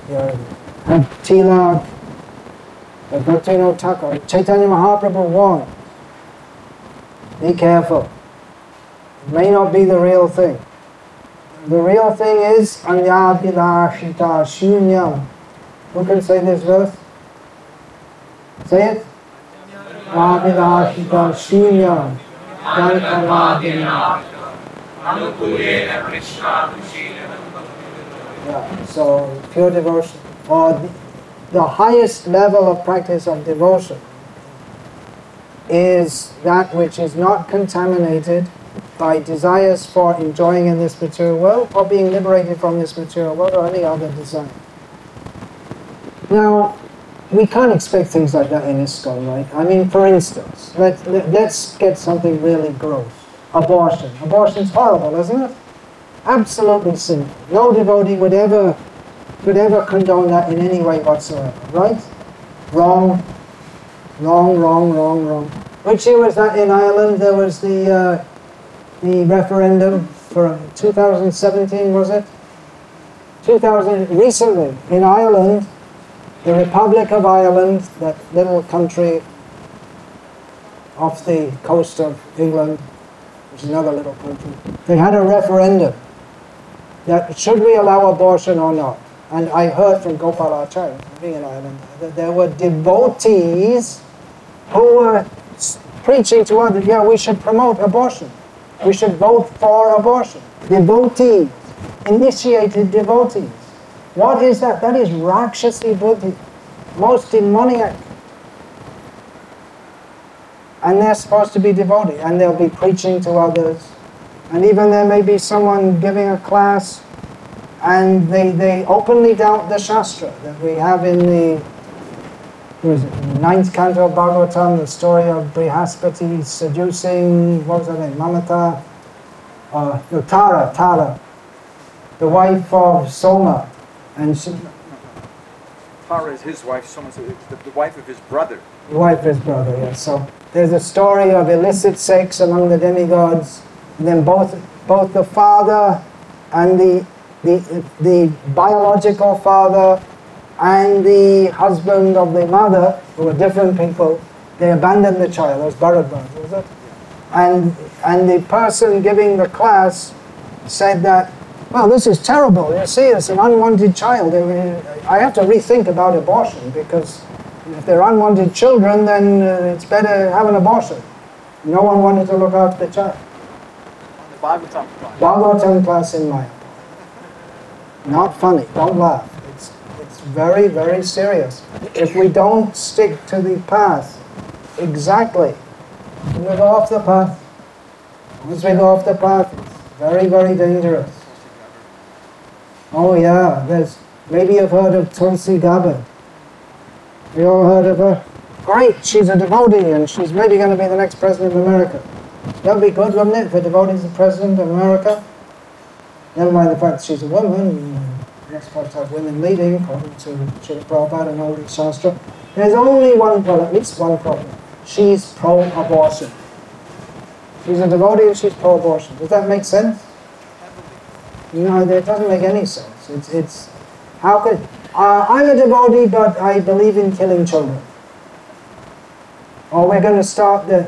Tilak, Bhaktivinoda Thakur, Chaitanya Mahaprabhu warned, be careful. It may not be the real thing. The real thing is Anyabhilashita Shunyam. Who can say this verse? Say it. Anyabhilashita Shunyam. Yeah, so pure devotion, or the highest level of practice of devotion is that which is not contaminated by desires for enjoying in this material world or being liberated from this material world or any other desire. Now, we can't expect things like that in ISKCON, right? I mean, for instance, let's get something really gross. Abortion. Abortion's horrible, isn't it? Absolutely sinful. No devotee would ever condone that in any way whatsoever, right? Wrong. Wrong, wrong, wrong, wrong. Which year was that in Ireland? There was the referendum for 2017, was it? Recently, in Ireland, the Republic of Ireland, that little country off the coast of England, which is another little country, they had a referendum that should we allow abortion or not. And I heard from Gopal Acharya, being in Ireland, that there were devotees who were preaching to others, yeah, we should promote abortion. We should vote for abortion. Devotees, initiated devotees. What is that? That is Rakshasi Buddhi, most demoniac. And they're supposed to be devoted, and they'll be preaching to others. And even there may be someone giving a class, and they openly doubt the Shastra that we have in the, in the 9th canto of Bhagavatam, the story of Brihaspati seducing, what was her name, Mamata? Tara, the wife of Soma. And she, Tara is his wife, Soma is the wife of his brother. The wife of his brother, yes. So there's a story of illicit sex among the demigods, and then both the father and the biological father and the husband of the mother, who were different people, they abandoned the child. That was Bharadwaj, was it? And the person giving the class said that, well, this is terrible. You see, it's an unwanted child. I have to rethink about abortion, because if they're unwanted children, then it's better have an abortion. No one wanted to look after the child. On the Bhagavatam class. Bhagavatam class in Maya. Not funny. Don't laugh. It's very, very serious. If we don't stick to the path exactly, we go off the path. Once we go off the path, it's very, very dangerous. Oh yeah, maybe you've heard of Tulsi Gabbard. We all heard of her? Great, she's a devotee and she's maybe going to be the next president of America. That would be good, wouldn't it, if a devotee is the president of America? Never mind the fact that she's a woman. We're not supposed to have women leading, according to Srila Prabhupada and all the Shastra. There's only one problem, at least one problem. She's pro-abortion. She's a devotee and she's pro-abortion. Does that make sense? No, it doesn't make any sense. It's how could I'm a devotee, but I believe in killing children. Or we're going to start the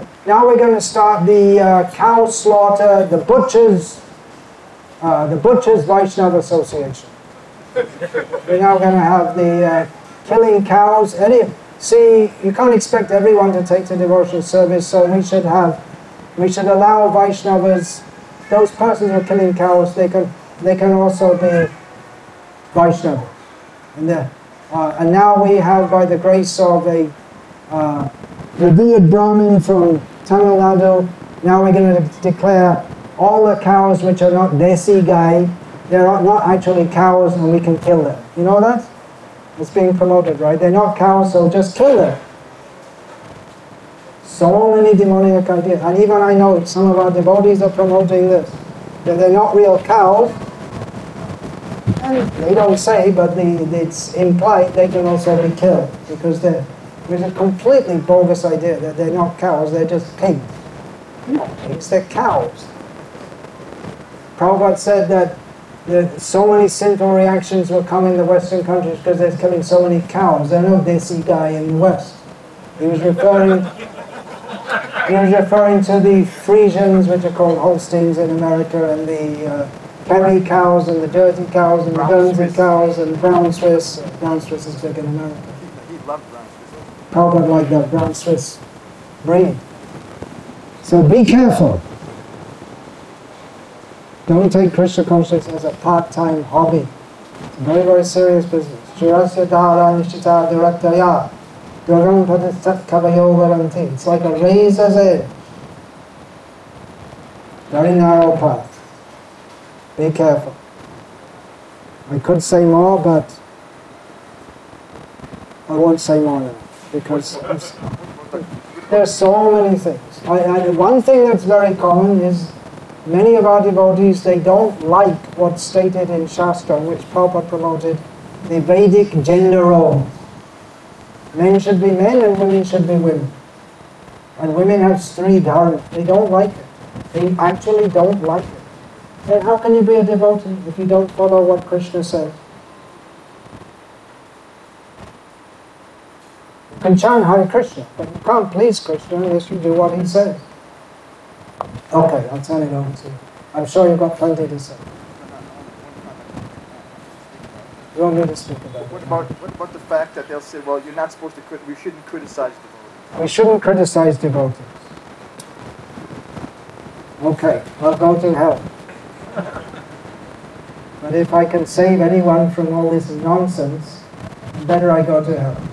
cow slaughter, the butchers Vaishnava Association. We're now going to have the killing cows. See, you can't expect everyone to take to devotional service, so we should allow Vaishnavas, those persons who are killing cows, they can also be Vaishnavas. And now we have, by the grace of a revered Brahmin from Tamil Nadu, now we're going to declare all the cows which are not desi gai, they're not actually cows and we can kill them. You know that? It's being promoted, right? They're not cows, so just kill them. So many demoniac ideas. And even I know some of our devotees are promoting this. That they're not real cows. And they don't say, but it's implied they can also be killed. Because there's a completely bogus idea that they're not cows, they're just pigs. They're not pigs, they're cows. Prabhupada said that so many sinful reactions will come in the Western countries because they're killing so many cows. There are no desi guy in the West. He was referring to the Frisians, which are called Holsteins in America, and the Kerry cows, and the dirty cows, and the Guernsey cows, and brown Swiss. Brown Swiss is big in America. He loved brown Swiss. Prabhupada liked that brown Swiss breed. So be careful. Don't take Krishna consciousness as a part-time hobby. It's a very, very serious business. Shirasya dhara nishtita diraktaya. Duram padistat kavayo varanti. It's like a razor's edge. Very narrow path. Be careful. I could say more, but I won't say more now. Because there's so many things. One thing that's very common is many of our devotees, they don't like what's stated in Shastra, which Prabhupada promoted, the Vedic gender role. Men should be men and women should be women. And women have Stri Dharma. They don't like it. They actually don't like it. Then how can you be a devotee if you don't follow what Krishna says? You can chant Hare Krishna, but you can't please Krishna unless you do what he says. Okay, I'll turn it over to you. I'm sure you've got plenty to say. You want me to speak about it? What about the fact that they'll say, well, you're not supposed to we shouldn't criticize devotees? We shouldn't criticize devotees. Okay, I'll go to hell. But if I can save anyone from all this nonsense, better I go to hell.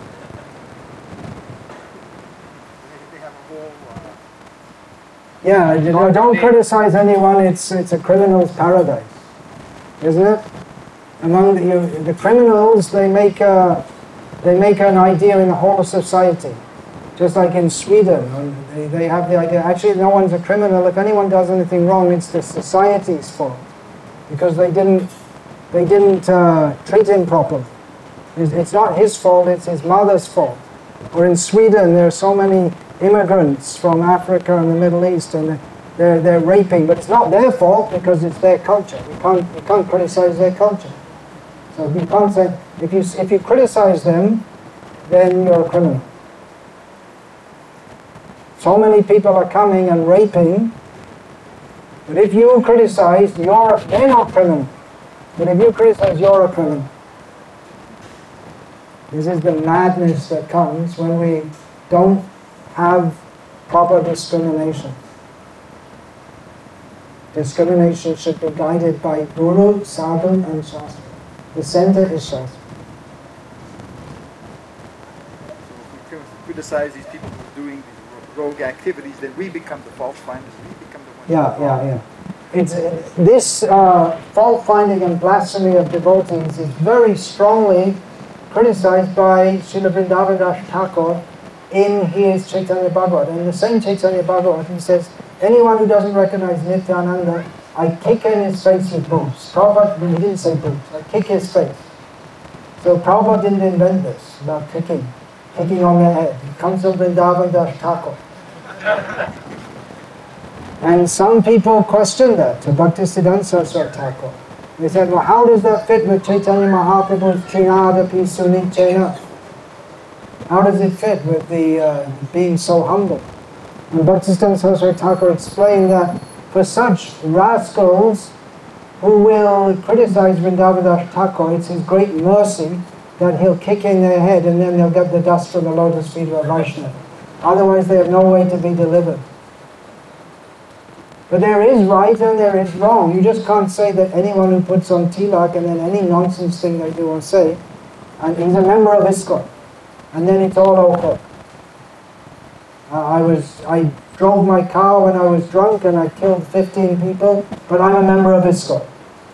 Yeah, don't criticize anyone. It's a criminal's paradise, isn't it? Among the criminals, they make an idea in the whole of society. Just like in Sweden, they have the idea. Actually, no one's a criminal. If anyone does anything wrong, it's the society's fault because they didn't treat him properly. It's not his fault. It's his mother's fault. Or in Sweden, there are so many immigrants from Africa and the Middle East, and they're raping, but it's not their fault because it's their culture. You can't criticize their culture. So you can't say if you criticize them, then you're a criminal. So many people are coming and raping, but if you criticize, they're not criminal. But if you criticize, you're a criminal. This is the madness that comes when we don't have proper discrimination. Discrimination should be guided by Guru, Sadhu and Shastra. The center is Shastra. So if we criticize these people for doing these rogue activities, then we become the fault finders. We become the ones. Yeah. It's this fault finding and blasphemy of devotees is very strongly criticized by Srila Vrindavan Das Thakur in his Chaitanya Bhagavat. In the same Chaitanya Bhagavat, he says, anyone who doesn't recognize Nityananda, I kick in his face with boots. Prabhupada, he didn't say boots, I kick his face. So Prabhupada didn't invent this about kicking on their head. It comes from Vrindavan Das Thakur. And some people questioned that to Bhaktisiddhanta Saraswati Thakur. They said, well, how does that fit with Chaitanya Mahaprabhu's Trinadapi Sunichena? How does it fit with the being so humble? And Bhaktisiddhanta Saraswati Thakur explained that for such rascals who will criticize Vrindavan Thakur, it's his great mercy that he'll kick in their head and then they'll get the dust from the lotus feet of a Vaishnava. Otherwise they have no way to be delivered. But there is right and there is wrong. You just can't say that anyone who puts on tilak and then any nonsense thing they do or say, and he's a member of ISKCON, and then it's all okay. I drove my car when I was drunk and I killed 15 people, but I'm a member of ISKCON.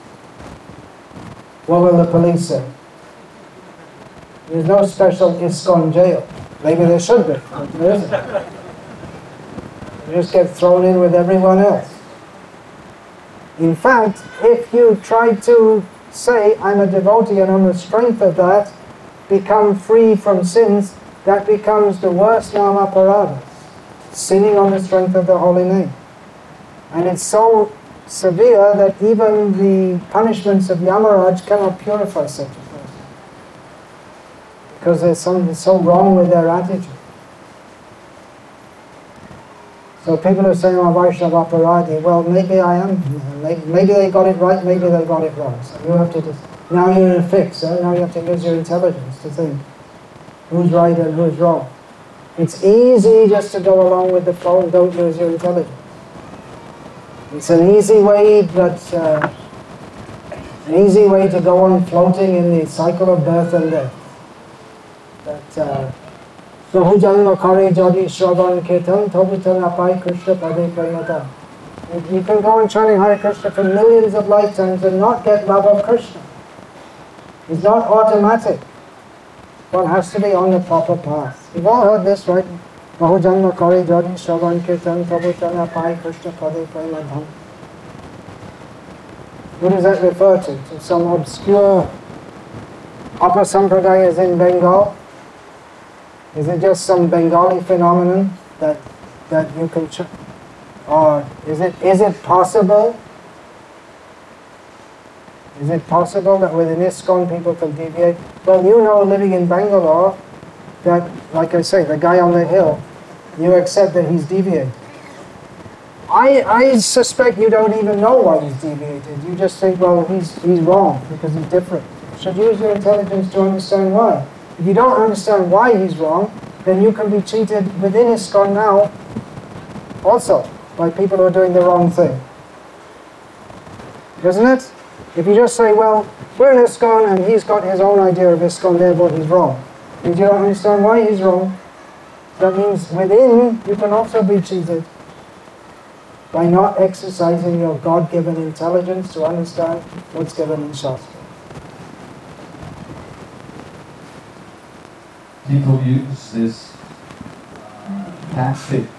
What will the police say? There's no special ISKCON jail. Maybe there should be, but there isn't. You just get thrown in with everyone else. In fact, if you try to say, I'm a devotee and on the strength of that, become free from sins, that becomes the worst namaparada. Sinning on the strength of the holy name. And it's so severe that even the punishments of Yamaraj cannot purify such a person. Because there's something so wrong with their attitude. So people are saying, oh, Vaishnava Aparadi, well, maybe I am. Maybe they got it right, maybe they got it wrong. So you have to just, now you're in a fix, now you have to use your intelligence to think who's right and who's wrong. It's easy just to go along with the flow and don't use your intelligence. It's an easy way, but an easy way to go on floating in the cycle of birth and death. But Prahu Janma Kare Jadi Shravan Kirtan Tobutan Apai Krishna Pade Pranata. You can go on chanting Hare Krishna for millions of lifetimes and not get love of Krishna. It's not automatic. One has to be on the proper path. You've all heard this, right? Prahu Janma Kare Jadi Shravan Kirtan Tobutan Apai Krishna Pade Pranata. What does that refer to? To some obscure upper sampradayas in Bengal? Is it just some Bengali phenomenon that you can, or is it possible? Is it possible that within ISKCON people can deviate? Well, you know, living in Bangalore, that, like I say, the guy on the hill, you accept that he's deviated. I suspect you don't even know why he's deviated. You just think, well, he's wrong because he's different. You should use your intelligence to understand why. If you don't understand why he's wrong, then you can be cheated within ISKCON now also by people who are doing the wrong thing. Isn't it? If you just say, well, we're in ISKCON and he's got his own idea of ISKCON, therefore he's wrong. If you don't understand why he's wrong, that means within you can also be cheated by not exercising your God-given intelligence to understand what's given in Shastra. People use this tactic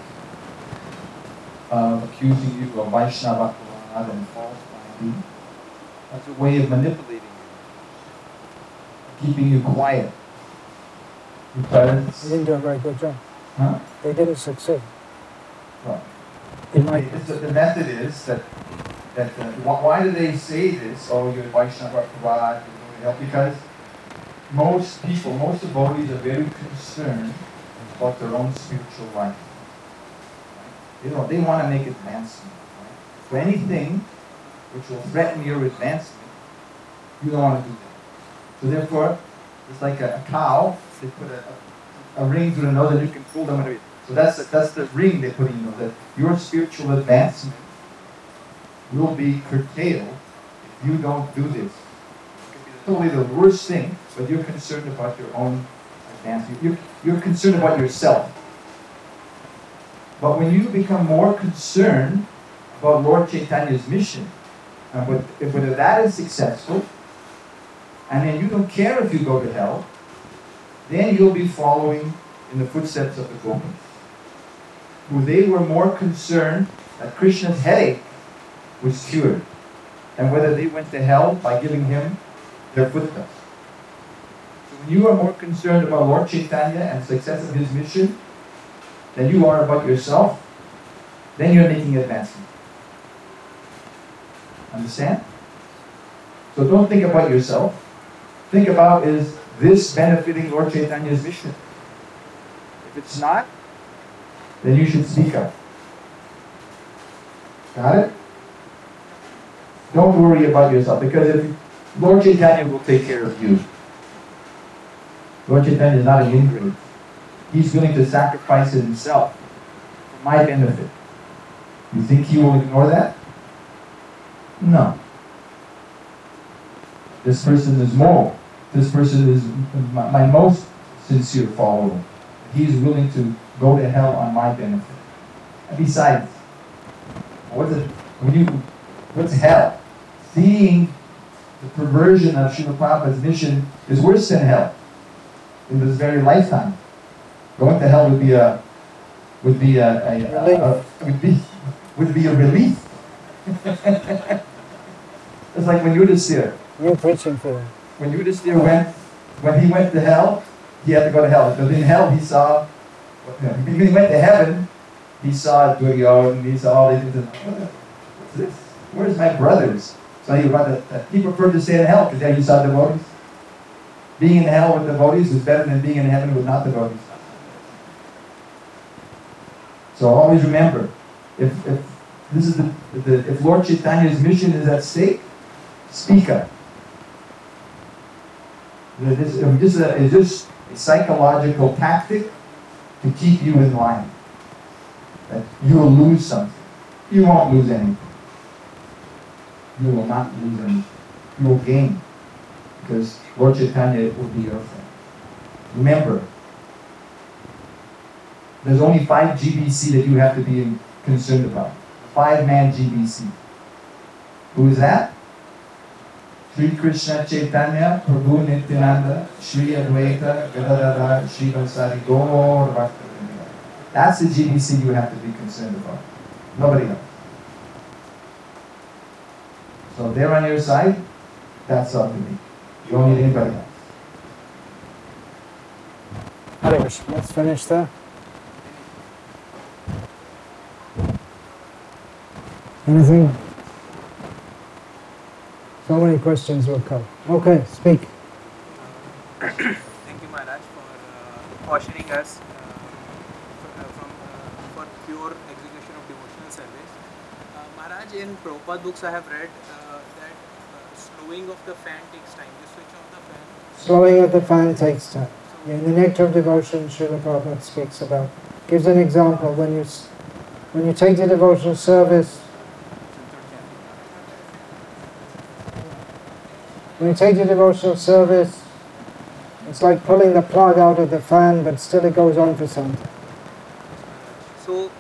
of accusing you of Vaishnava and false binding as a way of manipulating you, keeping you quiet. Because They didn't do a very good job. huh? They didn't succeed. Right. The method is that why do they say this? Oh, you're Vaishnava Prabhat, because most people, most devotees are very concerned about their own spiritual life. You know, they want to make advancement. Right? So anything which will threaten your advancement, you don't want to do that. So therefore, it's like a cow, they put a ring through the nose and you can pull them away. So that's the ring they put in you, that your spiritual advancement will be curtailed if you don't do this. Totally the worst thing, but you're concerned about your own advancement. You're concerned about yourself. But when you become more concerned about Lord Chaitanya's mission, and whether that is successful, and then you don't care if you go to hell, then you'll be following in the footsteps of the Gopis, who they were more concerned that Krishna's headache was cured, and whether they went to hell by giving him their footsteps. So when you are more concerned about Lord Chaitanya and the success of his mission than you are about yourself, then you're making advancement. Understand? So don't think about yourself. Think about, is this benefiting Lord Chaitanya's mission? If it's not, then you should speak up. Got it? Don't worry about yourself, because if Lord Chaitanya will take care of you. Lord Chaitanya is not an ingrate. He's willing to sacrifice himself for my benefit. You think he will ignore that? No. This person is moral. This person is my most sincere follower. He's willing to go to hell on my benefit. And besides, what's hell? Seeing the perversion of Srila Prabhupada's mission is worse than hell in this very lifetime. Going to hell would be a relief. It's like when Yudhisthira. You're preaching for it. When Yudhisthira when he went to hell, he had to go to hell. Because in hell he saw, when he went to heaven, he saw Duryodhana, he saw all these things. What's this? Where's my brothers? So he preferred to stay in hell because there he saw devotees. Being in hell with devotees is better than being in heaven with not devotees. So always remember, if this is if Lord Chaitanya's mission is at stake, speak up. This is just a psychological tactic to keep you in line. That you will lose something. You won't lose anything. You will not lose anything. You will gain. Because Lord Chaitanya will be your friend. Remember, there's only 5 GBC that you have to be concerned about. 5-man GBC. Who is that? Sri Krishna Chaitanya, Prabhu Nityananda, Sri Advaita, Gadadhara, Sri Vasari, Gaur Bhaktivinoda. That's the GBC you have to be concerned about. Nobody else. So they're on your side, that's up to me. You don't need anybody else. Hare Krishna. Let's finish there. Anything? So many questions will come. Okay, speak. Thank you, Maharaj, for cautioning us for pure execution of devotional service. Maharaj, in Prabhupada books I have read that slowing of the fan takes time. You switch off the fan. Slowing of the fan takes time. In the Nectar of Devotion, Srila Prabhupada speaks about, gives an example, when you take the devotional service, it's like pulling the plug out of the fan, but still it goes on for some time. So,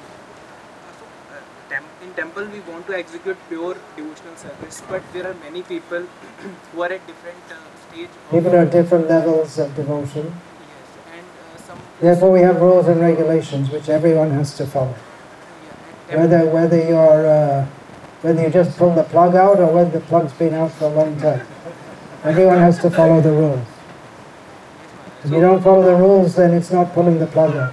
in temple we want to execute pure devotional service, but there are many people who are at different stage. People are at different levels of devotion. Yes, and therefore we have rules and regulations which everyone has to follow. Yeah, whether you just pull the plug out or whether the plug's been out for a long time. Everyone has to follow the rules. If you don't follow the rules, then it's not pulling the plug out.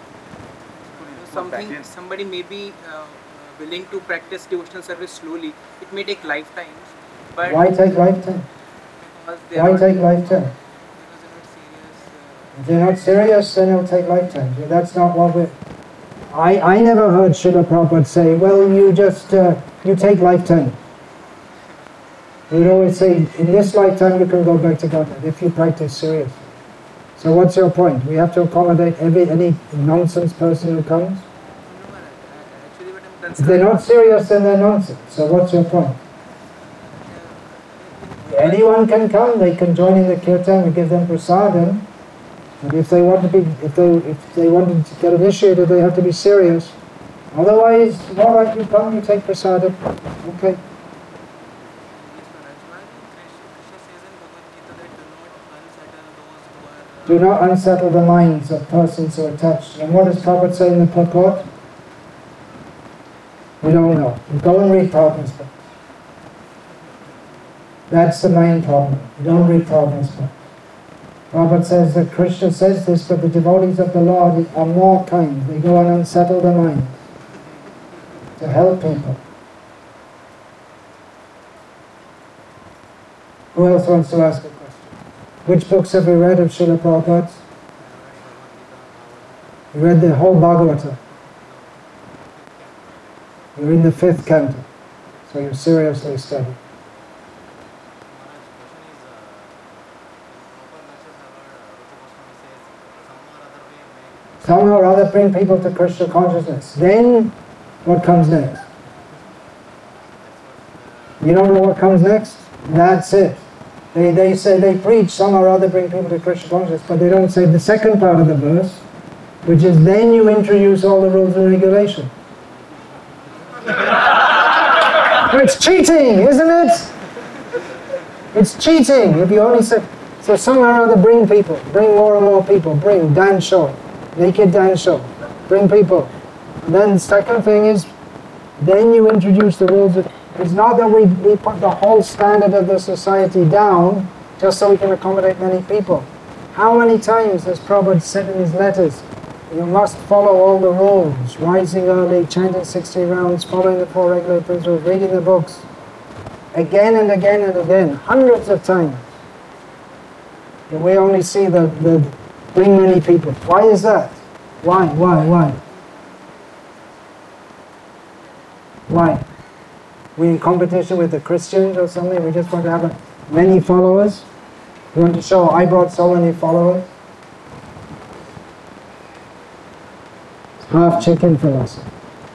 Somebody may be willing to practice devotional service slowly. It may take lifetimes. But why take lifetime? Why take lifetime? If they're not serious, then it'll take lifetime. That's not what we're... I never heard Srila Prabhupada say, well, you take lifetime. You'd always say, in this lifetime you can go back to Godhead if you practice seriously. So what's your point? We have to accommodate any nonsense person who comes? If they're not serious, then they're nonsense. So what's your point? Anyone can come, they can join in the kirtan, we give them prasadam. But if they want to get initiated, they have to be serious. Otherwise, all right, you come, you take prasadam. Okay. Do not unsettle the minds of persons who are touched. And what does Prabhupada say in the purport? We don't know. You go and read Prabhupada's book. That's the main problem. You don't read Prabhupada's book. Prabhupada says that Krishna says this, but the devotees of the Lord are more kind. They go and unsettle the mind. to help people. Who else wants to ask a question? Which books have you read of Srila Prabhupada's? You read the whole Bhagavata. You're in the 5th canto, so you're seriously studying. Somehow or other bring people to Krishna consciousness. Then, what comes next? You don't know what comes next? That's it. They say, they preach somehow or other bring people to Krishna consciousness, but they don't say the second part of the verse, which is then you introduce all the rules and regulations. It's cheating, isn't it? It's cheating. If you only say, so somehow or other bring people, bring more and more people, bring dance show, naked dance show, bring people. And then the second thing is, then you introduce the rules. It's not that we put the whole standard of the society down just so we can accommodate many people. How many times has Prabhupada said in his letters, you must follow all the rules, rising early, chanting 60 rounds, following the 4 regular principles, reading the books, again and again and again, hundreds of times. And we only see the bring many people. Why is that? Why? Why? We in competition with the Christians or something? We just want to have many followers? We want to show, I brought so many followers? Half chicken philosophy.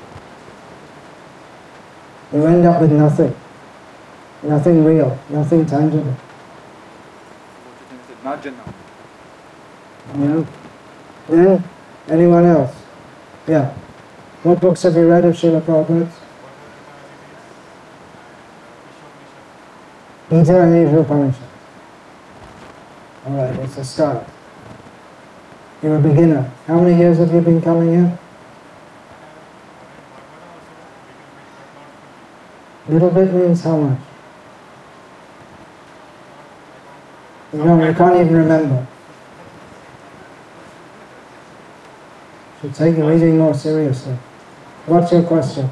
You end up with nothing. Nothing real, nothing tangible. Yeah. Then, anyone else? Yeah. What books have you read of Srila Prabhupada's? Gita and Isha Upanishad. Alright, it's a start. You're a beginner. How many years have you been coming here? Little bit means how much? No, you can't even remember. Should take the reading more seriously. What's your question?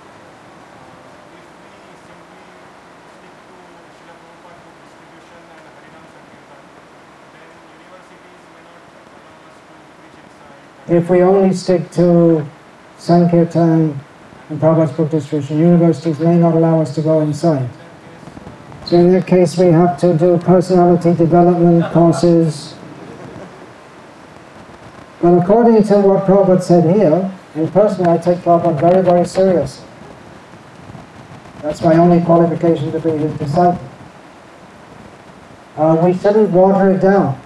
If we only stick to Sankirtan and Prabhupada's book distribution, universities may not allow us to go inside. So in that case we have to do personality development courses. But according to what Prabhupada said here, and personally I take Prabhupada very, very seriously. That's my only qualification to be his disciple. We shouldn't water it down.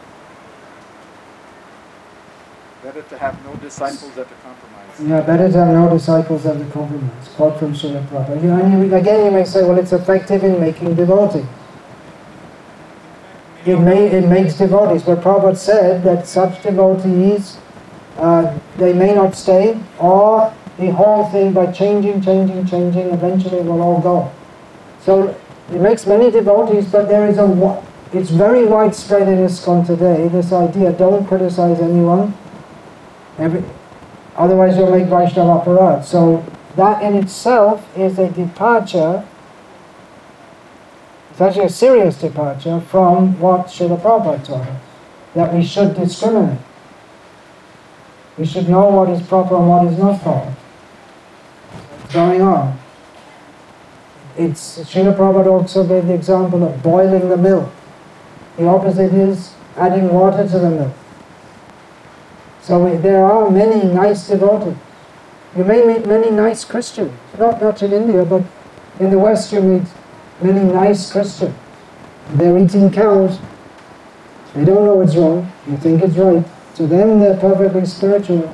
Better to have no disciples at the compromise. Yeah, better to have no disciples at the compromise. Quote from Srila Prabhupada. And again you may say, well, it's effective in making devotees. It makes devotees, but Prabhupada said that such devotees, they may not stay, or the whole thing by changing, eventually will all go. So it makes many devotees, but there is it's very widespread in ISKCON today, this idea, don't criticize anyone, otherwise you'll make Vaishnava aparad. So that in itself is a departure. It's actually a serious departure from what Srila Prabhupada taught us, that we should discriminate. We should know what is proper and what is not proper. What's going on? Srila Prabhupada also gave the example of boiling the milk. The opposite is adding water to the milk. So there are many nice devotees. You may meet many nice Christians, not in India, but in the West you meet many nice Christians. They're eating cows. They don't know it's wrong. They think it's right. To them, they're perfectly spiritual.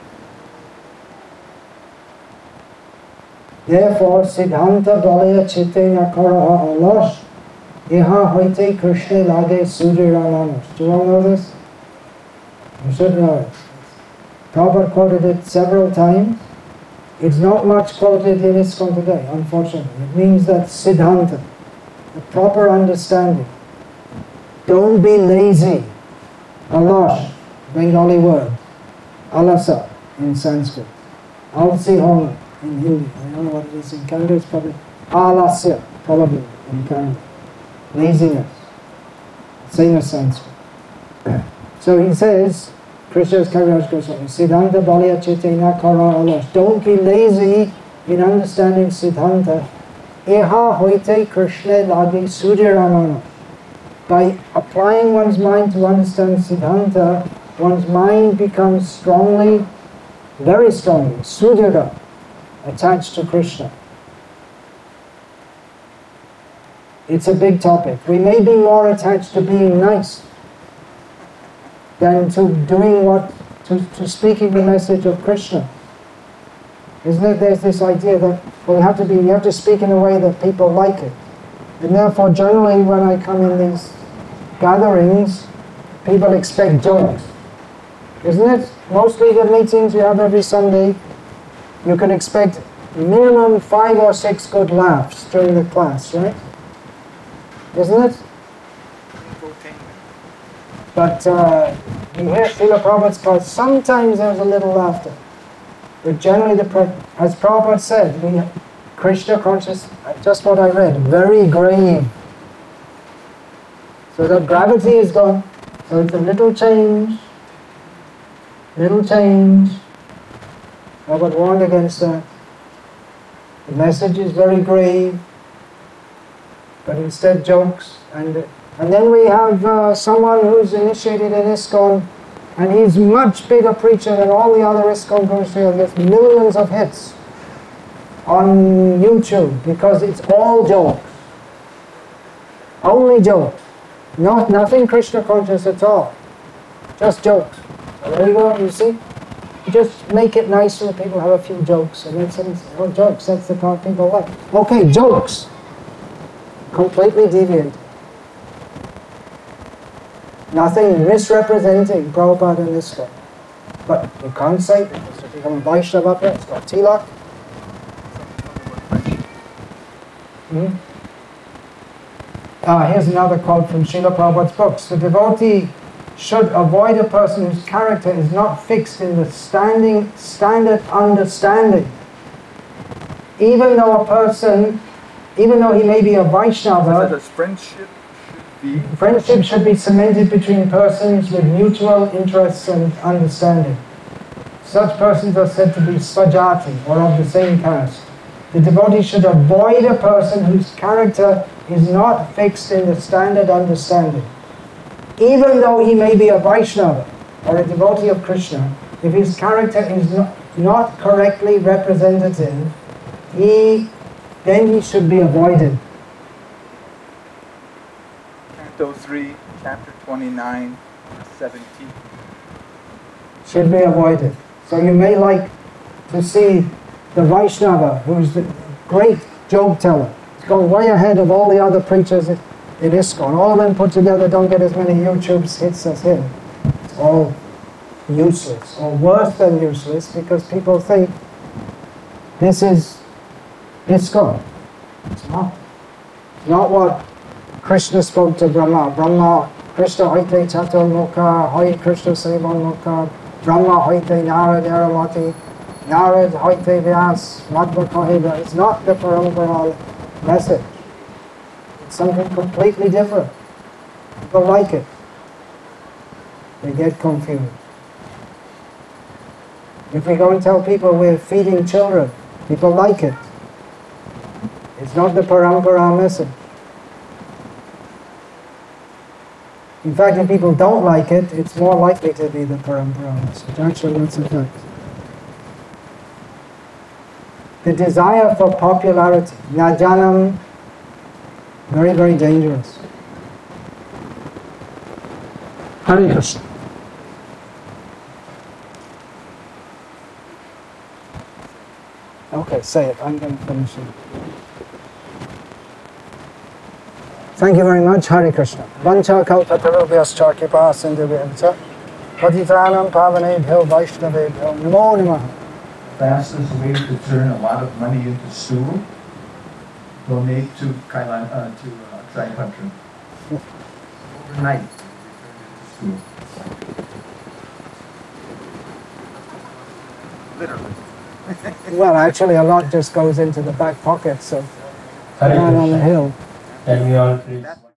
Therefore, Siddhanta Balaya Chittena Karaha Alash Iha Hoite Krishna Lage Sudhirananush. Do you all know this? You should know it. Prabhupada quoted it several times. It's not much quoted in ISKCON today, unfortunately. It means that Siddhanta, the proper understanding. Don't be lazy. Alash, Bengali word. Alasa in Sanskrit. Alsi hona. in Hindi. I don't know what it is in Kannada. It's probably alasya, probably in Kannada. Laziness. Same as Sanskrit. So he says, Krishna's Kaviraj Goswami, Siddhanta Balya Chitena Kara Alas. Don't be lazy in understanding Siddhanta. Eha hoite Krishna lagi sujiramana. By applying one's mind to understand Siddhanta, one's mind becomes strongly, very strongly, sudhira, attached to Krishna. It's a big topic. We may be more attached to being nice than to doing to speaking the message of Krishna. Isn't it? There's this idea that you have to speak in a way that people like it. And therefore, generally, when I come in these gatherings, people expect jokes. Isn't it? Mostly the meetings you have every Sunday, you can expect minimum 5 or 6 good laughs during the class, right? Isn't it? But you hear Srila Prabhupada's class, sometimes there's a little laughter. But generally, as Prabhupada said, Krishna conscious, just what I read, very grave. So the gravity is gone. So it's a little change. Prabhupada warned against that. The message is very grave, but instead jokes. And then we have someone who's initiated in ISKCON, and he's much bigger preacher than all the other ISKCON gurus here. He gets millions of hits on YouTube because it's all jokes. Only jokes. Nothing Krishna conscious at all. Just jokes. So there you go, you see? You just make it nice so that people have a few jokes. And then jokes, that's the part people like. Okay, jokes. Completely deviant. Nothing misrepresenting Prabhupada and ISKCON. But you can't say, because if you become a Vaishnava up there, it's got tilak. Here's another quote from Srila Prabhupada's books. The devotee should avoid a person whose character is not fixed in the standard understanding. Even though he may be a Vaishnava, friendship should be cemented between persons with mutual interests and understanding. Such persons are said to be svajati, or of the same caste. The devotee should avoid a person whose character is not fixed in the standard understanding. Even though he may be a Vaishnava or a devotee of Krishna, if his character is not correctly representative, then he should be avoided. Canto 3, chapter 29, 17. Should be avoided. So you may like to see the Vaishnava, who's the great joke teller. He's gone way ahead of all the other preachers in ISKCON. All of them put together don't get as many YouTube hits as him. It's all useless, or worse than useless, because people think this is ISKCON. It's not. Not what Krishna spoke to Brahma. Krishna hoite chatur mukha, hoy Krishna sevan mukha, Brahma hoite Narad Aramati, Narad hoite Vyas, Madhva Kahega. It's not the Parampara message. It's something completely different. People like it. They get confused. If we go and tell people we're feeding children, people like it. It's not the Parampara message. In fact, if people don't like it, it's more likely to be the Parampara message. Actually, that's a fact. The desire for popularity, najanam, very, very dangerous. Hare Krishna. Okay, say it. I'm going to finish it. Thank you very much. Hare Krishna. Vancha kalpatarubhyascha kripa sindhubhyascha patitanam pavanebhyo vaishnavebhyo namo namaha. Fastest way to turn a lot of money into stool, donate to Sai Patron. Overnight, turn it into stool. Literally. Well, actually, a lot just goes into the back pockets of the man on the hill. Can we all please?